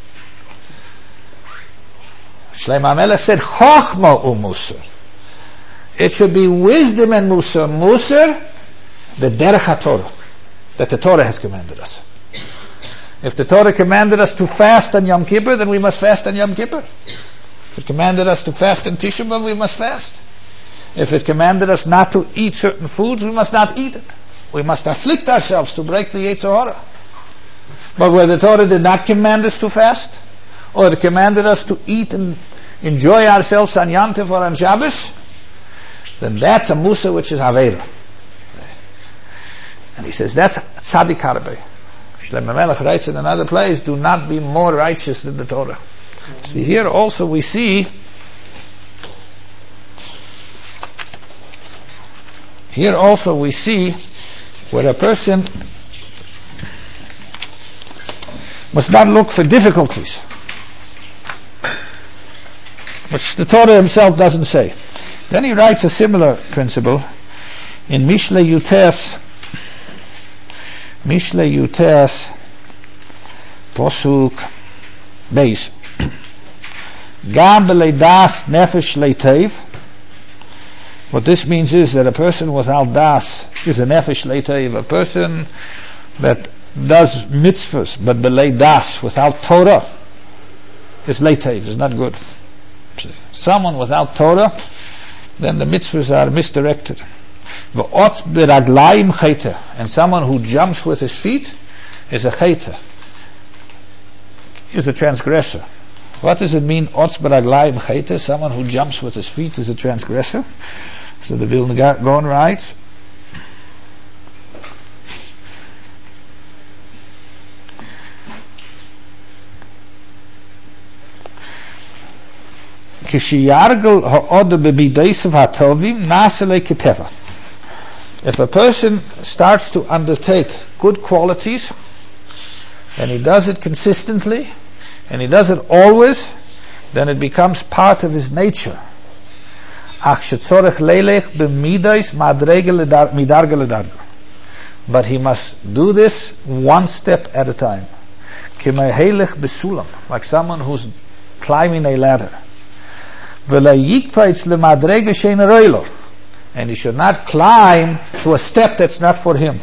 Shlomo HaMelech said, Chochma u'Musar. It should be wisdom and Musar. Musar, the derech haTorah, that the Torah has commanded us. If the Torah commanded us to fast on Yom Kippur, then we must fast on Yom Kippur. If it commanded us to fast on Tisha B'Av, we must fast. If it commanded us not to eat certain foods, we must not eat it. We must afflict ourselves to break the Yetzer Hara. But where the Torah did not command us to fast, or it commanded us to eat and enjoy ourselves on Yom Tov or on Shabbos, then that's a Musa which is Aveira. And he says that's Tzadik Harbe. Shlomo HaMelech writes in another place, do not be more righteous than the Torah. See, here also we see where a person must not look for difficulties, which the Torah himself doesn't say. Then he writes a similar principle in Mishle Yuteas Posuk Beis. Gam b'leidas nefesh leiteiv. What this means is that a person without das is a nefesh leiteiv, a person that does mitzvahs but belay das, without Torah, is leiteiv, is not good. Someone without Torah, then the mitzvahs are misdirected. V'otz b'raglayim chayta, and someone who jumps with his feet is a chayta, is a transgressor. What does it mean, otz b'raglayim chayta? Someone who jumps with his feet is a transgressor. So the Vilna Gaon writes, if a person starts to undertake good qualities and he does it consistently and he does it always, then it becomes part of his nature. But he must do this one step at a time, like someone who's climbing a ladder. And he should not climb to a step that's not for him.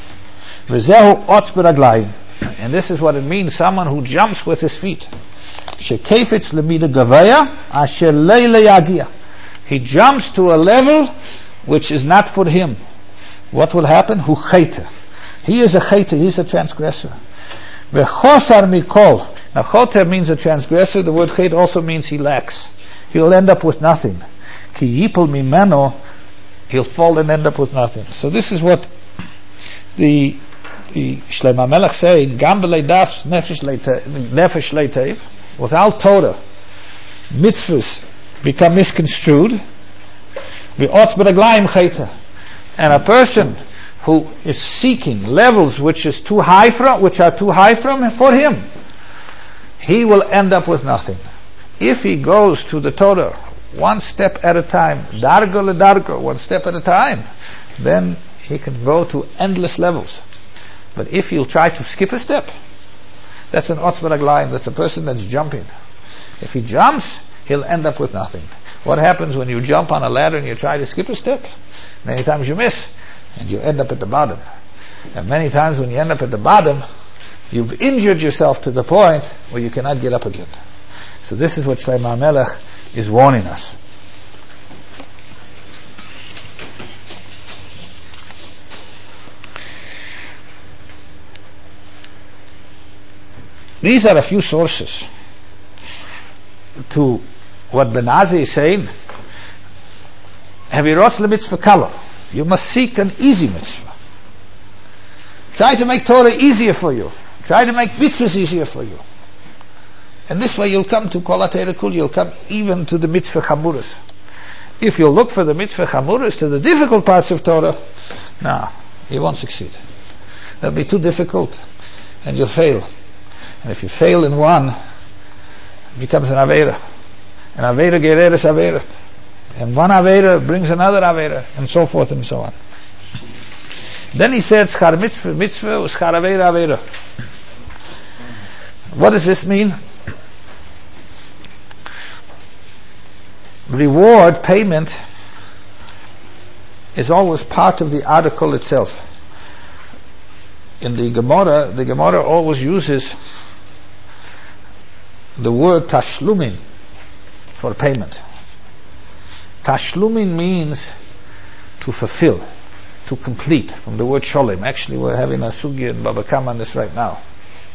And this is what it means, someone who jumps with his feet. He jumps to a level which is not for him. What will happen? He is a chayta, he is a transgressor. Now chosar means a transgressor. The word chayt also means he lacks. He'll end up with nothing. Ki yipol mimeno, he'll fall and end up with nothing. So this is what the Shlomo HaMelech saying, Gam b'lei das nefesh leiteiv, without Torah, mitzvahs become misconstrued. V'otz b'raglayim chayta, and a person who is seeking levels which are too high for him, he will end up with nothing. If he goes to the Torah one step at a time, darga ledarga, one step at a time, then he can go to endless levels. But if he'll try to skip a step, that's an otz b'raglayim, that's a person that's jumping. If he jumps, he'll end up with nothing. What happens when you jump on a ladder and you try to skip a step? Many times you miss, and you end up at the bottom. And many times when you end up at the bottom, you've injured yourself to the point where you cannot get up again. So this is what Shlomo HaMelech is warning us. These are a few sources to what Benazi is saying. Havirotz lemitzvah kala. You must seek an easy mitzvah. Try to make Torah easier for you. Try to make mitzvahs easier for you. And this way you'll come to Kol HaTorah Kul, you'll come even to the mitzvah chamuras. If you look for the mitzvah chamuras, to the difficult parts of Torah, no, you won't succeed. That'll be too difficult, and you'll fail. And if you fail in one, it becomes an Aveira. An Aveira gereres Aveira. And one Aveira brings another Aveira, and so forth and so on. Then he said, Schar mitzvah, mitzvah, Schar Aveira, Aveira. What does this mean? Reward, payment, is always part of the article itself. In the Gemara always uses the word tashlumin for payment. Tashlumin means to fulfill, to complete, from the word sholem. Actually, we're having a sugya in Baba Kama on this right now.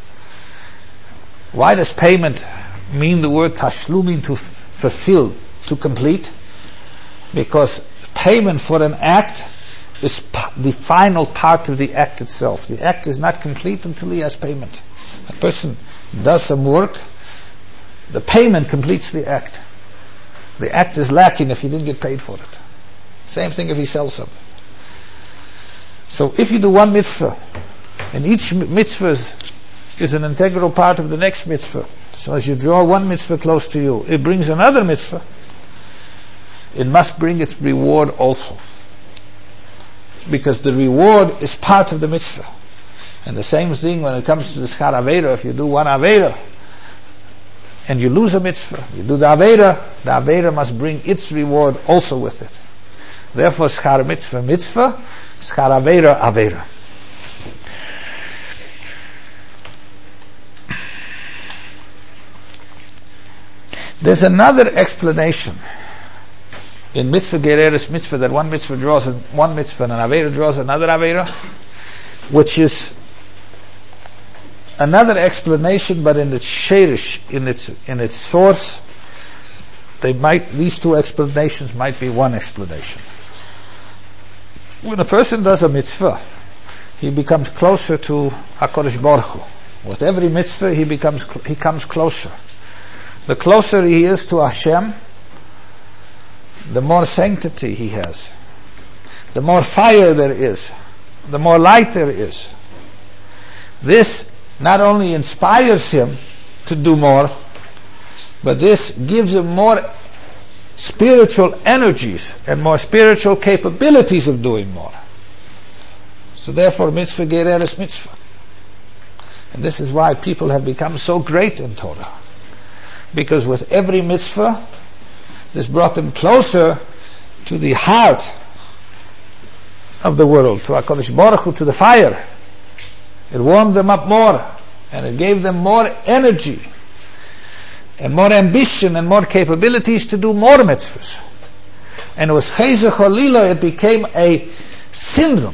Why does payment mean the word tashlumin, to fulfill, to complete? Because payment for an act is the final part of the act itself. The act is not complete until he has payment. A person does some work, the payment completes the act. The act is lacking if he didn't get paid for it. Same thing if he sells something. So if you do one mitzvah, and each mitzvah is an integral part of the next mitzvah, so as you draw one mitzvah close to you, it brings another mitzvah. it must bring its reward also. Because the reward is part of the mitzvah. And the same thing when it comes to the schar aveira. If you do one aveira and you lose a mitzvah, you do the aveira must bring its reward also with it. Therefore, schar mitzvah, schar aveira. There's another explanation in mitzvah gereres mitzvah, that one mitzvah draws one mitzvah and an aveira draws another aveira, which is another explanation, but in its sherish, in its source, these two explanations might be one explanation. When a person does a mitzvah, he becomes closer to HaKadosh Baruch Hu. With every mitzvah, he comes closer. The closer he is to Hashem, the more sanctity he has, the more fire there is, the more light there is. This not only inspires him to do more, but this gives him more spiritual energies and more spiritual capabilities of doing more. So therefore, mitzvah gereres mitzvah. And this is why people have become so great in Torah. Because with every mitzvah, this brought them closer to the heart of the world, to HaKadosh Baruch Hu, to the fire. It warmed them up more, and it gave them more energy, and more ambition, and more capabilities to do more mitzvahs. And with Chayzer Cholila, it became a syndrome,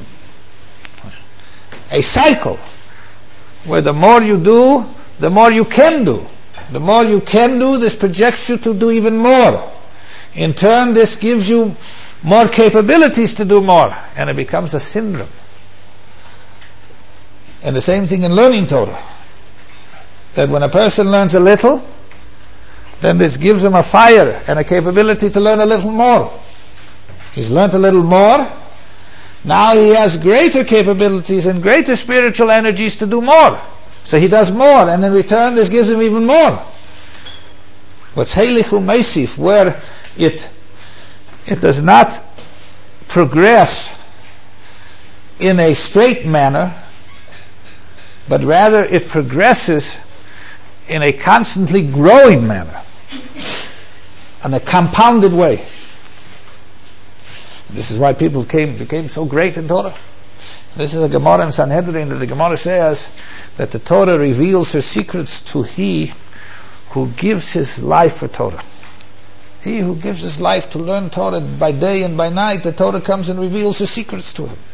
a cycle, where the more you do, the more you can do. The more you can do, this projects you to do even more. In turn, this gives you more capabilities to do more, and it becomes a syndrome. And the same thing in learning Torah. That when a person learns a little, then this gives him a fire and a capability to learn a little more. He's learned a little more. Now he has greater capabilities and greater spiritual energies to do more. So he does more, and in return this gives him even more. What's Heilich U'Meisif, where it does not progress in a straight manner, but rather it progresses in a constantly growing manner, in a compounded way. This is why people became so great in Torah. This is a Gemara in Sanhedrin that the Gemara says that the Torah reveals her secrets to he who gives his life for Torah. He who gives his life to learn Torah by day and by night, the Torah comes and reveals her secrets to him.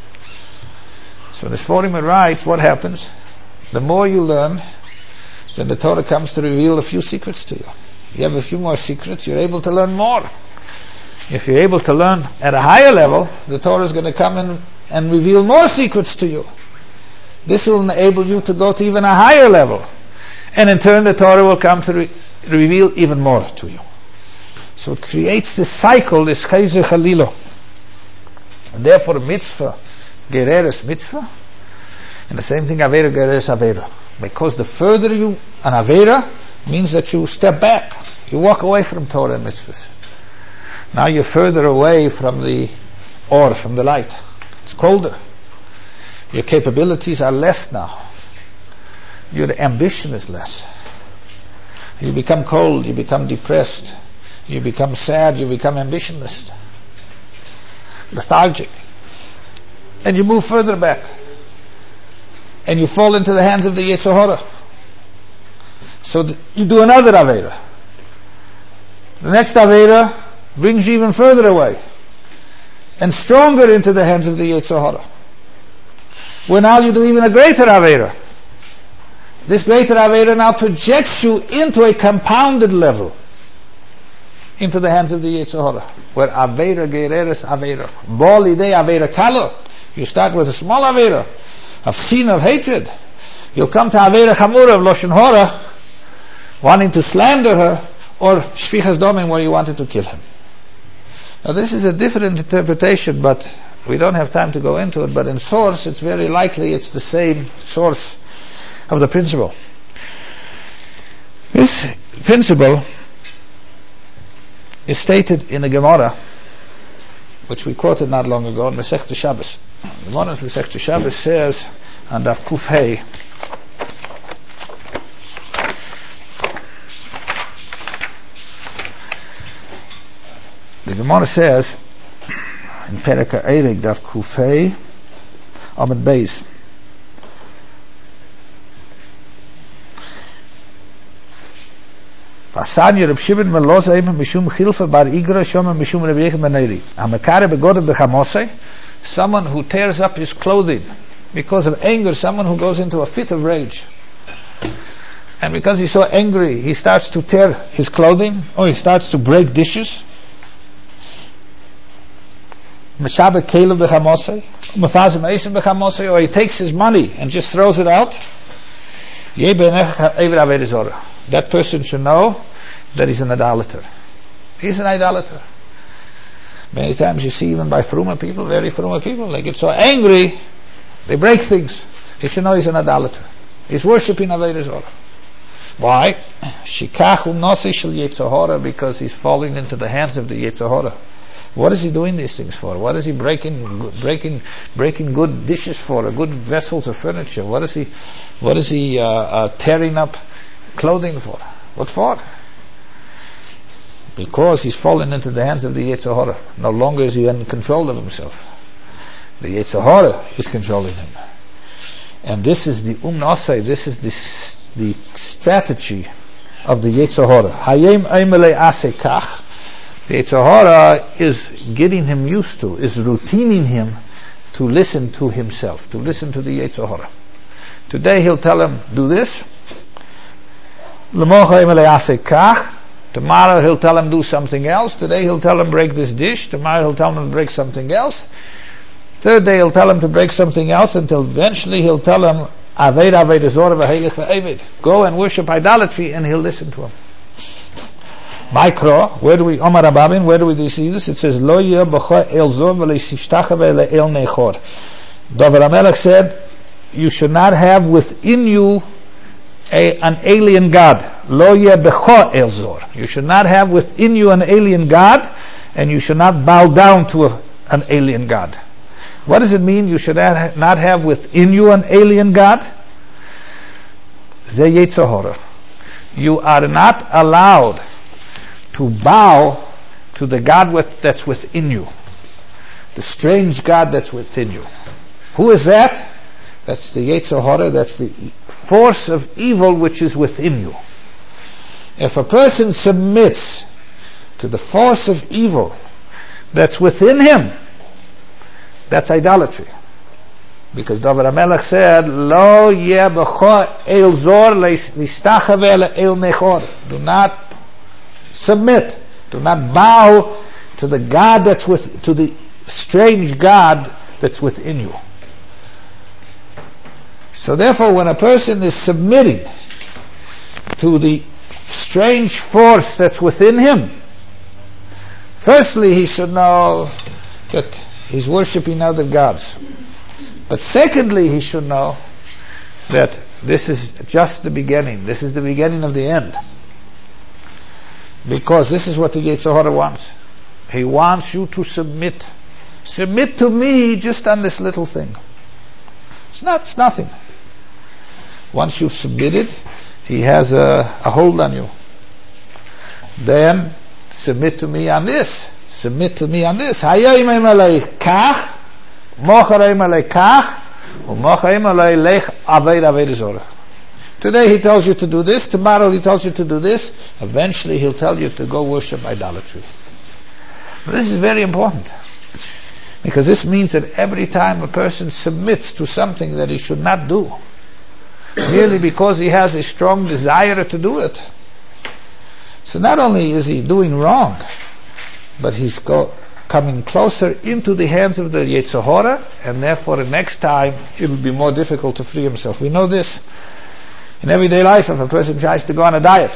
So the Sforim writes, what happens? The more you learn, then the Torah comes to reveal a few secrets to you. You have a few more secrets, you're able to learn more. If you're able to learn at a higher level, the Torah is going to come in and reveal more secrets to you. This will enable you to go to even a higher level. And in turn, the Torah will come to reveal even more to you. So it creates this cycle, this Chayzer Cholila. And therefore, mitzvah, gereres mitzvah, and the same thing, aveira, gereres aveira. Because the further you, an aveira means that you step back. You walk away from Torah and mitzvahs. Now you're further away from the or, from the light. It's colder. Your capabilities are less now. Your ambition is less. You become cold, you become depressed, you become sad, you become ambitionless, lethargic. And you move further back. And you fall into the hands of the Yetzer Hara. So you do another Aveira. The next Aveira brings you even further away and stronger into the hands of the Yetzer Hara. Where now you do even a greater Aveira. This greater Aveira now projects you into a compounded level, into the hands of the Yetzer Hara, where Aveira gereres Aveira. Bo lidei Aveira kala. You start with a small Aveira of sin, of hatred. You'll come to Aveira Chamura of Lashon Hara, wanting to slander her, or Shfichas Domim, where you wanted to kill him. Now this is a different interpretation, but we don't have time to go into it, but in source it's very likely it's the same source of the principle. This principle is stated in the Gemara which we quoted not long ago in Masechta Shabbos. The one in Masechta Shabbos says on Daf Kuf Hey, the Gemara says in Perek Ha'erek Daf Kuf Hey Amud Beis, Asanya Reb Shimon ben Lozaim mishum Chilfa bar Igra Shoma mishum Reb Yechim ben Neri. Hamakare begodav bechamosei, someone who tears up his clothing because of anger, someone who goes into a fit of rage. And because he's so angry, he starts to tear his clothing, or he starts to break dishes. Meshabe kelev bechamosei, mefazim eisen bechamosei, or he takes his money and just throws it out. That person should know that he's an idolater. He's an idolater. Many times you see even by fruma people, very fruma people, they get so angry, they break things. He should know he's an idolater. He's worshipping Avodah Zorah. Why? Shikachu nosi shel Yetzer Hara, because he's falling into the hands of the Yetzer Hara. What is he doing these things for? What is he breaking good dishes for, or good vessels or furniture? What is he tearing up clothing for? What for? Because he's fallen into the hands of the Yetzer Hara. No longer is he in control of himself. The Yetzer Hara is controlling him. And this is the Nasei, this is the strategy of the Yetzer Hara. Hayem Eimelei Aseh Kach. The Yetzer Hara is getting him used to, is routining him to listen to himself, to listen to the Yetzer Hara. Today he'll tell him, do this. Tomorrow he'll tell him, do something else. Today he'll tell him, break this dish. Tomorrow he'll tell him to break something else. Third day he'll tell him to break something else, until eventually he'll tell him, go and worship idolatry, and he'll listen to him. Mikro, where do we see this? It says, Lo yeh b'cho el zor v'leisishtacha ve'el nechor. Dover HaMelech said, you should not have within you an alien god. Lo yeh b'cho el zor. You should not have within you an alien god, and you should not bow down to an alien god. What does it mean, you should not have within you an alien god? Ze Yetzer Hara. You are not allowed to bow to the God that's within you, the strange God that's within you. Who is that? That's the Yetzer Hara, that's the force of evil which is within you. If a person submits to the force of evil that's within him, that's idolatry. Because David HaMelech said, Lo yeh b'cho el zor l'istachave el nechor. Do not submit, do not bow to the God to the strange God that's within you. So therefore, when a person is submitting to the strange force that's within him, firstly he should know that he's worshipping other gods. But secondly, he should know that this is just the beginning. This is the beginning of the end. Because this is what the Yetzer Hara wants. He wants you to submit. Submit to me just on this little thing. It's nothing. Once you've submitted, he has a hold on you. Then, submit to me on this. Submit to me on this. Today he tells you to do this, tomorrow he tells you to do this, eventually he'll tell you to go worship idolatry. But this is very important, because this means that every time a person submits to something that he should not do, merely because he has a strong desire to do it, so not only is he doing wrong, but he's coming closer into the hands of the Yetzer Hara, and therefore the next time it will be more difficult to free himself. We know this in everyday life. If a person tries to go on a diet,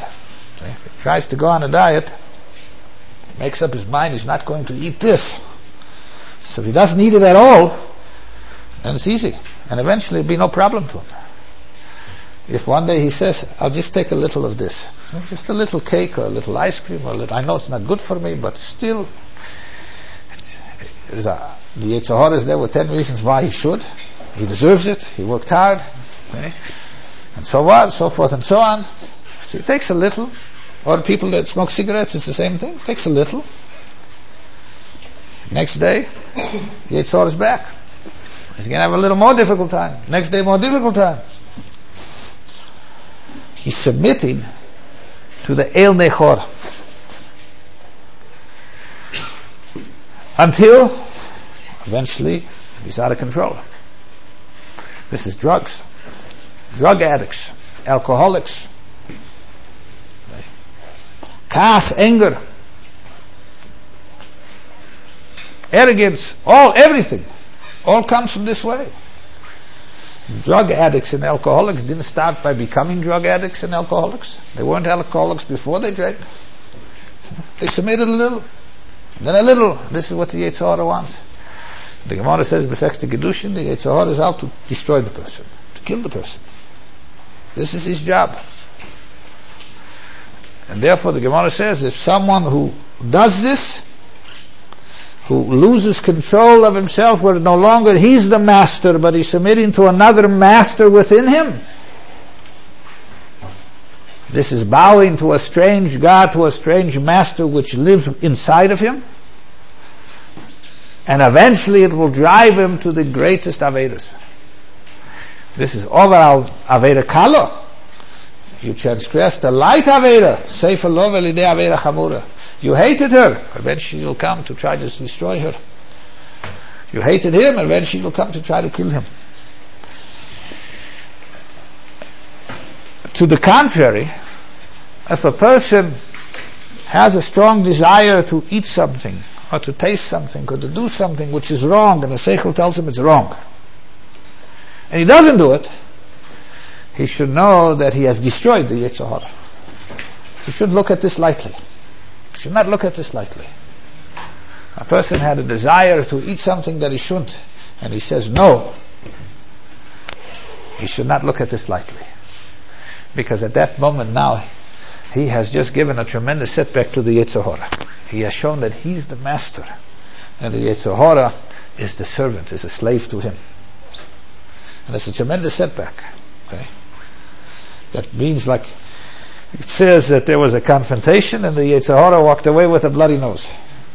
he makes up his mind he's not going to eat this. So if he doesn't eat it at all, then it's easy, and eventually it'll be no problem to him. If one day he says, I'll just take a little of this, just a little cake or a little ice cream, I know it's not good for me, but still The Yetzer Hara is there with 10 reasons why he should. He deserves it. He worked hard. Okay? And so on, so forth and so on. So it takes a little. Or people that smoke cigarettes, it's the same thing. It takes a little. Next day, the Yetzer Hara is back. He's going to have a little more difficult time. Next day, more difficult time. He's submitting to the El Nechor. Until, eventually, he's out of control. This is drugs. Drug addicts. Alcoholics. Kas, anger. Arrogance. Everything. All comes from this way. Drug addicts and alcoholics didn't start by becoming drug addicts and alcoholics. They weren't alcoholics before they drank. They submitted a little, then a little. This is what the Yetzer Hara wants. The Gemara says, B'Sechta Kedushin, the Yetzer Hara is out to destroy the person, to kill the person. This is his job. And therefore the Gemara says, if someone who does this, who loses control of himself, where no longer he's the master, but he's submitting to another master within him. This is bowing to a strange God, to a strange master which lives inside of him. And eventually it will drive him to the greatest Avedas. This is overall Aveda Kala. You transgressed the light Aveda, Sefer Lo V'Lidei Aveda Chamura. You hated her, eventually you'll come to try to destroy her. You hated him, eventually you'll come to try to kill him. To the contrary, if a person has a strong desire to eat something, or to taste something, or to do something which is wrong, and the Seichel tells him it's wrong, and he doesn't do it, he should know that he has destroyed the Yetzer Hara. He shouldn't look at this lightly. Should not look at this lightly. A person had a desire to eat something that he shouldn't, and he says no. He should not look at this lightly, because at that moment now he has just given a tremendous setback to the Yetzer Hara. He has shown that he's the master, and the Yetzer Hara is the servant, is a slave to him, and it's a tremendous setback. Okay, that means, like it says, that there was a confrontation and the Yetzer Hara walked away with a bloody nose.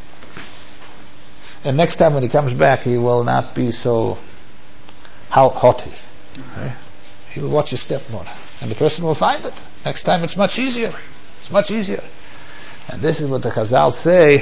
And next time when he comes back, he will not be so haughty. Okay? He'll watch his step more. And the person will find it. Next time it's much easier. It's much easier. And this is what the Chazal say.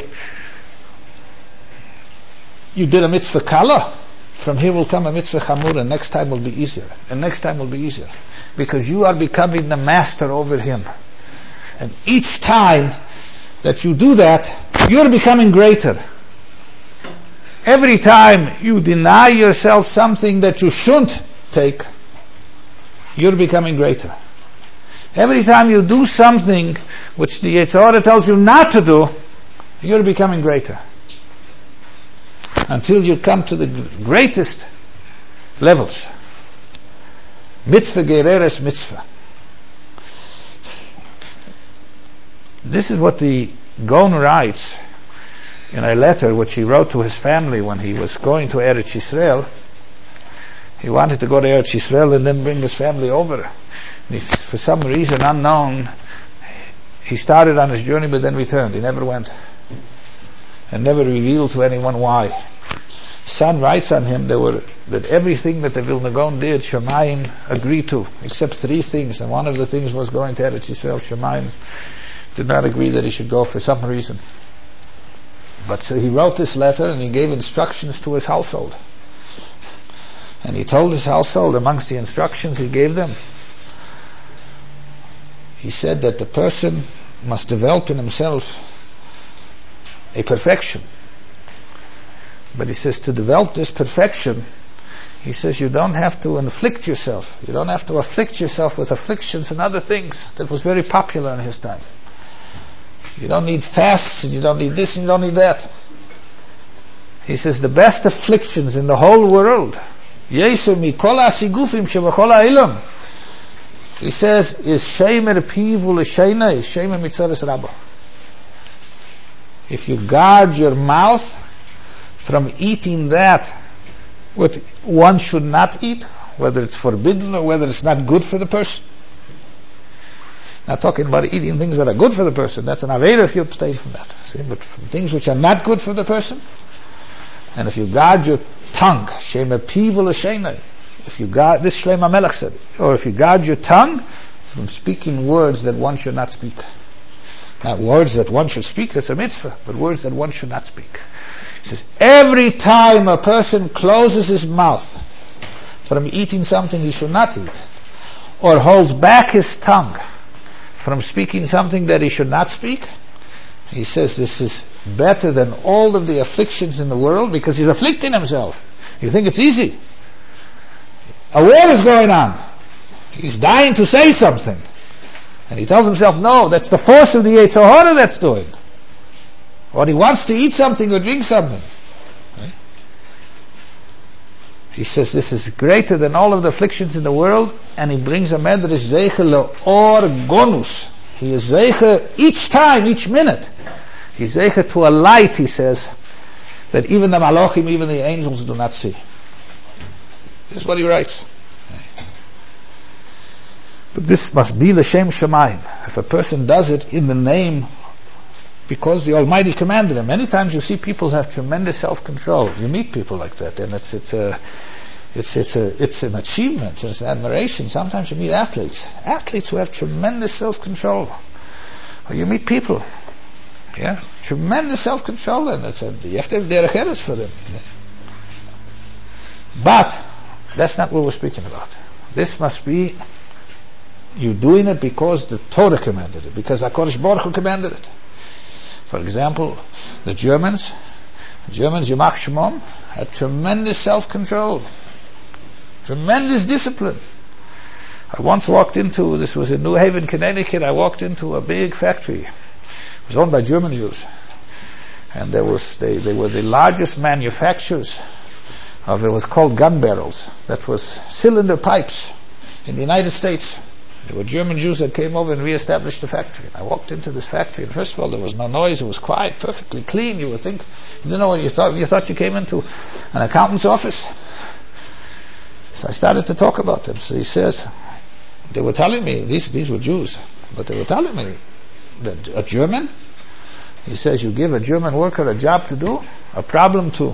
You did a mitzvah kala. From here will come a mitzvah chamura. And next time will be easier. And next time will be easier. Because you are becoming the master over him. And each time that you do that, you're becoming greater. Every time you deny yourself something that you shouldn't take, you're becoming greater. Every time you do something which the Yetzer Hara tells you not to do, you're becoming greater. Until you come to the greatest levels. Mitzvah gereres mitzvah. This is what the Gaon writes in a letter which he wrote to his family when he was going to Eretz Yisrael. He wanted to go to Eretz Yisrael and then bring his family over. And for some reason unknown, he started on his journey but then returned. He never went. And never revealed to anyone why. Son writes on him that everything that the Vilna Gaon did, Shemayim agreed to, except 3 things. And one of the things was going to Eretz Yisrael. Shemayim did not agree that he should go for some reason. But so he wrote this letter and he gave instructions to his household. And he told his household, amongst the instructions he gave them, he said that the person must develop in himself a perfection. But he says to develop this perfection, he says you don't have to inflict yourself. You don't have to afflict yourself with afflictions and other things. That was very popular in his time. You don't need fasts, and you don't need this, and you don't need that. He says the best afflictions in the whole world, he says, is shemer pivu l'sheina, is shemer mitzares rabba. If you guard your mouth from eating that what one should not eat, whether it's forbidden or whether it's not good for the person. Not talking about eating things that are good for the person. That's an avera if you abstain from that. See? But from things which are not good for the person, and if you guard your tongue, shema pivu l'sheinai, if you guard, this Shlomo Melech said, or if you guard your tongue from speaking words that one should not speak. Not words that one should speak, that's a mitzvah, but words that one should not speak. He says, every time a person closes his mouth from eating something he should not eat, or holds back his tongue from speaking something that he should not speak, he says this is better than all of the afflictions in the world, because he's afflicting himself. You think it's easy? A war is going on. He's dying to say something. And he tells himself, no, that's the force of the Yetzer Hara that's doing. Or he wants to eat something or drink something. Right? He says this is greater than all of the afflictions in the world, and he brings a medrash, Zeiche le'or gonus. He is Zeiche each time, each minute. He's Zeiche to a light, he says, that even the Malachim, even the angels do not see. This is what he writes. But this must be l'shem shamayim. If a person does it in the name, because the Almighty commanded him. Many times you see people have tremendous self-control. You meet people like that, and it's an achievement, it's an admiration. Sometimes you meet athletes who have tremendous self-control. Or you meet people, tremendous self-control, and you have to have derech eretz for them. But that's not what we're speaking about. This must be you doing it because the Torah commanded it, because HaKadosh Baruch Hu commanded it. For example, the Germans, Yamach Shemom, had tremendous self-control, tremendous discipline. I once walked into, this was in New Haven, Connecticut, I walked into a big factory. It was owned by German Jews. And they were the largest manufacturers of, it was called gun barrels. That was cylinder pipes in the United States. There were German Jews that came over and re-established the factory. I walked into this factory, and first of all, there was no noise. It was quiet, perfectly clean. You would think, you didn't know what you thought. You thought you came into an accountant's office. So I started to talk about them. So he says, they were telling me, these were Jews, but they were telling me that a German, he says, you give a German worker a job to do, a problem to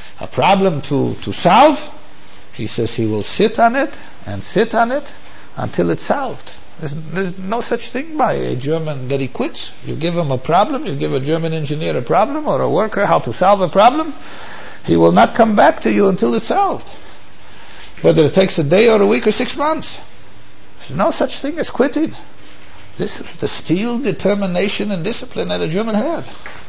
solve, he says he will sit on it until it's solved. There's no such thing by a German that he quits. You give him a problem, you give a German engineer a problem or a worker how to solve a problem, he will not come back to you until it's solved. Whether it takes a day or a week or 6 months. There's no such thing as quitting. This is the steel, determination and discipline that a German had.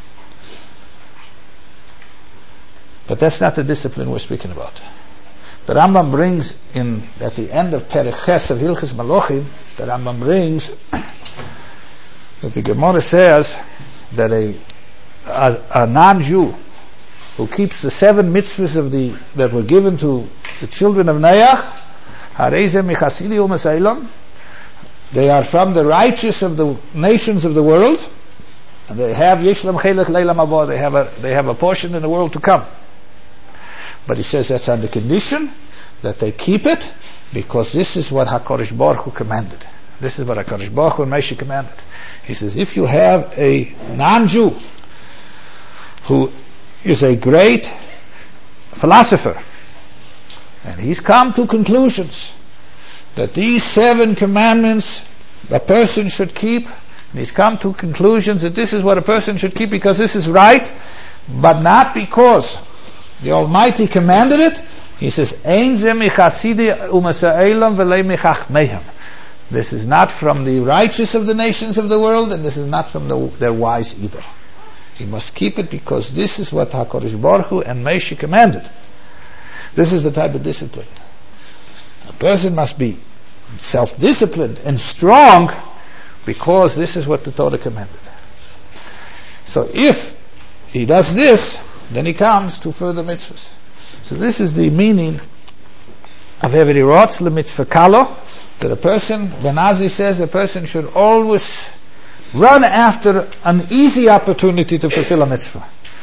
But that's not the discipline we're speaking about. The Rambam brings in, at the end of Perek Ches of Hilchos Malachim, the Rambam brings that the Gemara says that a non-Jew who keeps the 7 mitzvahs that were given to the children of Noach, Harei michasidi u'maseilam, they are from the righteous of the nations of the world, and they have yeshlam chelek leilam haba, they have a portion in the world to come. But he says that's on the condition that they keep it, because this is what HaKadosh Baruch Hu commanded. This is what HaKadosh Baruch Hu and Moshe commanded. He says, if you have a non-Jew who is a great philosopher, and he's come to conclusions that these 7 commandments a person should keep, and he's come to conclusions that this is what a person should keep because this is right, but not because the Almighty commanded it, he says, Ein ze michasidi u'masa'elam v'lei michachmeihem. This is not from the righteous of the nations of the world, and this is not from their wise either. He must keep it because this is what HaKadosh Baruch Hu and Moshe commanded. This is the type of discipline. A person must be self-disciplined and strong because this is what the Torah commanded. So if he does this, then he comes to further mitzvahs. So this is the meaning of every rotz l'mitzvah kalo, that a person, Benazi says, a person should always run after an easy opportunity to fulfill a mitzvah.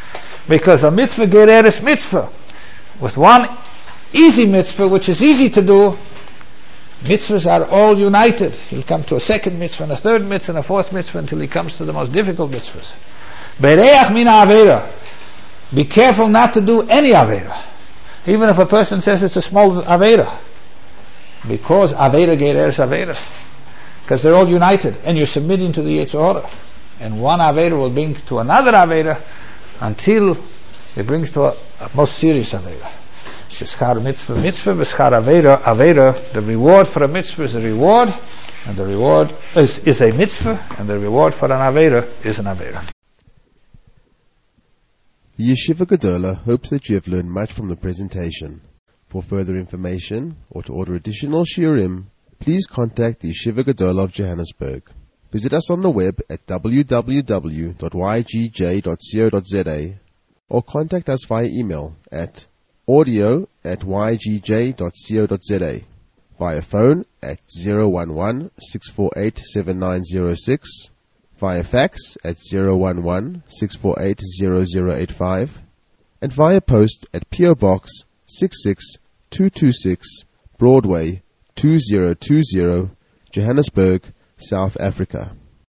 Because a mitzvah gereres mitzvah. With one easy mitzvah, which is easy to do, mitzvahs are all united. He'll come to a second mitzvah, and a third mitzvah, and a fourth mitzvah, until he comes to the most difficult mitzvahs. Bereach mina avera. Be careful not to do any avera. Even if a person says it's a small avera. Because avera gereres avera. Because they're all united, and you're submitting to the Yetzer Hara. And one avera will bring to another avera, until it brings to a most serious avera. Sheshchar mitzvah, mitzvah, v'schar avera, avera. The reward for a mitzvah is a reward, and the reward is a mitzvah, and the reward for an avera is an avera. The Yeshiva Gedola hopes that you have learned much from the presentation. For further information, or to order additional shiurim, please contact the Yeshiva Gedola of Johannesburg. Visit us on the web at www.ygj.co.za or contact us via email at audio@ygj.co.za, via phone at 011-648-7906, via fax at 011-648-0085, and via post at PO Box 66226 Broadway 2020, Johannesburg, South Africa.